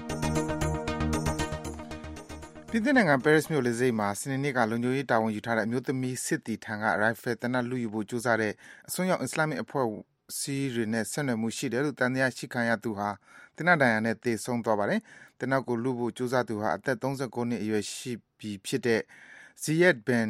[SPEAKER 3] ။ပြည်သစ်နိုင်ငံပဲရစ်မြို့လေဆိပ်မှာစနေနေ့ကလုံခြုံရေးတာဝန်ယူထားတဲ့အမျိုးသမီးစစ်သည်ထံကရိုင်ဖယ်သေနတ်လုယူဖို့ကြိုးစားတဲ့အစွန်းရောက်အစ္စလာမစ်အဖွဲ့အစည်းတွေနဲ့ဆက်နွယ်မှုရှိတယ်လို့သံသယရှိခံရသူဟာသေနတ်ဒဏ်ရာနဲ့သေဆုံးသွားပါတယ်။သေနတ်ကိုလုဖို့ကြိုးစားသူဟာအသက်thirty-nineနှစ်အရွယ်ရှိပြီဖြစ်တဲ့ Ziyad bin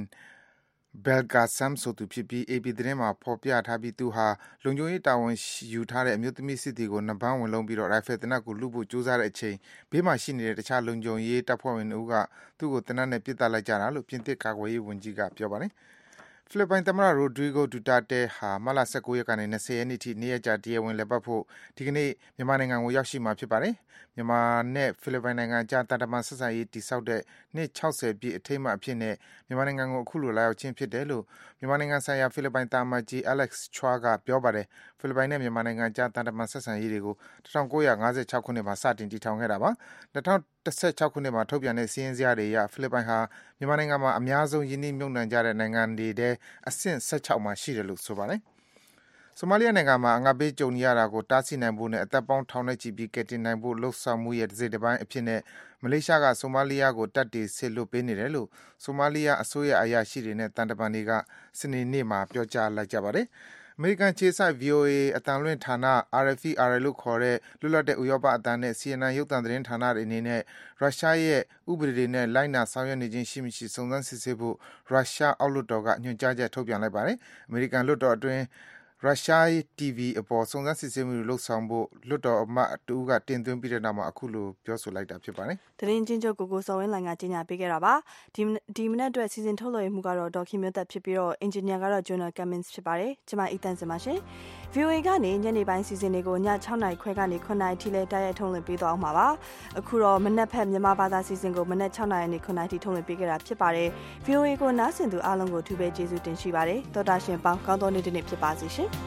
[SPEAKER 3] Belgasem ဆိုသူဖြစ်ပြီး အေပီ သတင်းမှာဖော်ပြထားပြီးသူဟာလုံခြုံရေးတာဝန်ယူထားတဲ့အမျိုးသမီးစစ်သည်ကိုနဘန်းဝင်လုံးပြီးတော့ရိုင်ဖယ်သေနတ်ကိုလုဖို့ကြိုးစားတဲ့အချိန်ဘေးမှာရှိနေတဲ့တခြားလုံခြုံရေးတပ်ဖွဲ့ဝင်တို့ကသူ့ကိုသေနတ်နဲ့ပစ်သတ်လိုက်ကြတာလို့ပြင်သစ်ကာကွယ်ရေးဝန်ကြီးကပြောပါတယ်။ဖိလစ်ပိုင်သမ္မတ Rodrigo Duterte ဟာမတ်လone nineရက်ကနေtwentyရက်နေ့ထိနေ့ရက်ကြာတရားဝင်လည်ပတ်ဖို့ဒီကနေ့မြန်မာနိုင်ငံကိုရောက်ရှိမှာဖြစ်ပါတယ်။မြန်မာနဲ့ဖိလစ်ပိုင်နိုင်ငံကြားတာတမန်ဆက်ဆံရေးတည်ဆောက်တဲ့နှစ်sixtyပြည့်အထိမ်းအမှတ်အဖြစ်နဲ့မြန်မာနိုင်ငံကိုအခုလိုလာရောက်ခြင်းဖြစ်တယ်လို့မြန်မာနိုင်ငံဆိုင်ရာဖိလစ်ပိုင်တာမတ်ကြီး Alex Chua ကပြောပါတယ်။ဖိလစ်ပိုင်နဲ့မြန်မာနိုင်ငံကြားတာတမန်ဆက်ဆံရေးတွေကိုnineteen fifty-sixခုနှစ်မှာစတင်တည်ထောင်ခဲ့တာပါ။twenty sixteenခုနှစ်မှာထုတ်ပြန်တဲ့စီးရင်စရာတွေအရဖိလစ်ပိုင်ဟာမြန်မာနိုင်ငံမှာအများဆုံးယင်းနှိမ့်မြုပ်နှံကြတဲ့နိုင်ငံတွေထဲအဆင့်sixteenမှာရှိတယ်လို့ဆိုပါတယ်။ဆိုမာလီယာနိုင်ငံမှာအငတ်ဘေးကြုံနေရတာကိုတားဆီးနိုင်ဖို့နဲ့အသက်ပေါင်းထောင်နဲ့ချီပြီးကယ်တင်နိုင်ဖို့လှုံ့ဆော်မှုရဲ့တစ်စိတ်တစ်ပိုင်းအဖြစ်နဲ့မလေးရှားကဆိုမာလီယာကိုတပ်တွေဆစ်လွတ်ပေးနေတယ်လို့ဆိုမာလီယာအစိုးရအရာရှိတွေနဲ့တန်တပန်တွေကစနေနေ့မှာပြောကြားလိုက်ကြပါတယ်။အမေရိကန်ခြေစိုက် ဗွီအိုအေ အသံလွှင့်ဌာန R F E R L လို့ခေါ်တဲ့လွတ်လပ်တဲ့ဥရောပအသံနဲ့ C N N ရုပ်သံသတင်းဌာနတွေအနေနဲ့ရုရှားရဲ့ဥပဒေတွေနဲ့လိုက်နာဆောင်ရွက်နေခြင်းရှိမရှိစုံစမ်းစစ်ဆေးဖို့ရုရှားအောက်လွှတ်တော်ကညွှန်ကြားချက်ထုတ်ပြန်လိုက်ပါတယ်။အမေရိကန်လွှတ်တော်အတွင်းရုရှား တီဗီ အပေါ်စုံစမ်းစစ်ဆေးမှုတွေလုပ်ဆောင်ဖို့လွှတ်တော်အမတ်တဦးကတင်သွင်းပြီးတဲ့နောက်မှာအခုလိုပြောဆိုလိုက်တာဖြစ်ပါတယ်
[SPEAKER 2] ။သတင်းချင်းချုပ်ကိုကိုစောဝင်းလိုင်ကကြီးညာပေးခဲ့တာပါ။ဒီဒီမနက်အတွက်စီစဉ်ထုတ်လွှင့်မှုကတော့ဒေါ်ခင်မျိုးသက်ဖြစ်ပြီးတော့အင်ဂျင်နီယာကတော့ Jonah Cummins ဖြစ်ပါတယ်။ကျွန်မအီတန်စင်ပါရှင်။ ဗွီအိုအေ ကနေညနေပိုင်းစီစဉ်တွေကိုညsixနာရီခွဲကနေnineနာရီထိလဲတိုက်ရိုက်ထုတ်လွှင့်ပေးသွားအောင်ပါပါ။အခုတော့မနက်ဖက်မြန်မာဘာသာစီစဉ်ကိုမနက်sixနာရီနဲ့nineနာရီထိထုတ်လွှင့်ပေးခဲ့တာဖြစ်ပါတယ်။ ဗွီအိုအေ ကိုနားဆင်သူအားလုံးကိုထူးပဲကျေးဇူးတင်ရှိပါတယ်။သောတာရှင်ပေါင်းကောင်းသောနေ့တစ်နေ့ဖြစ်ပါစေရှင်။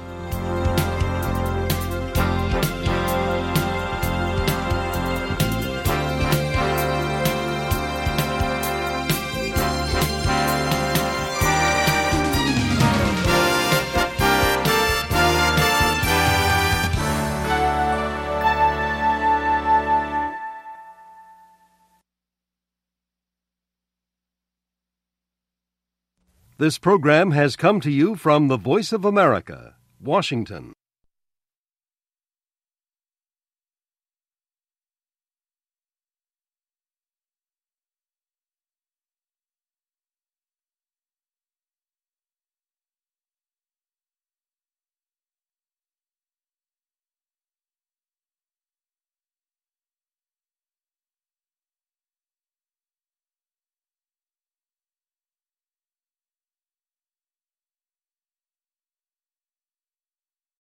[SPEAKER 6] This program has come to you from the Voice of America, Washington.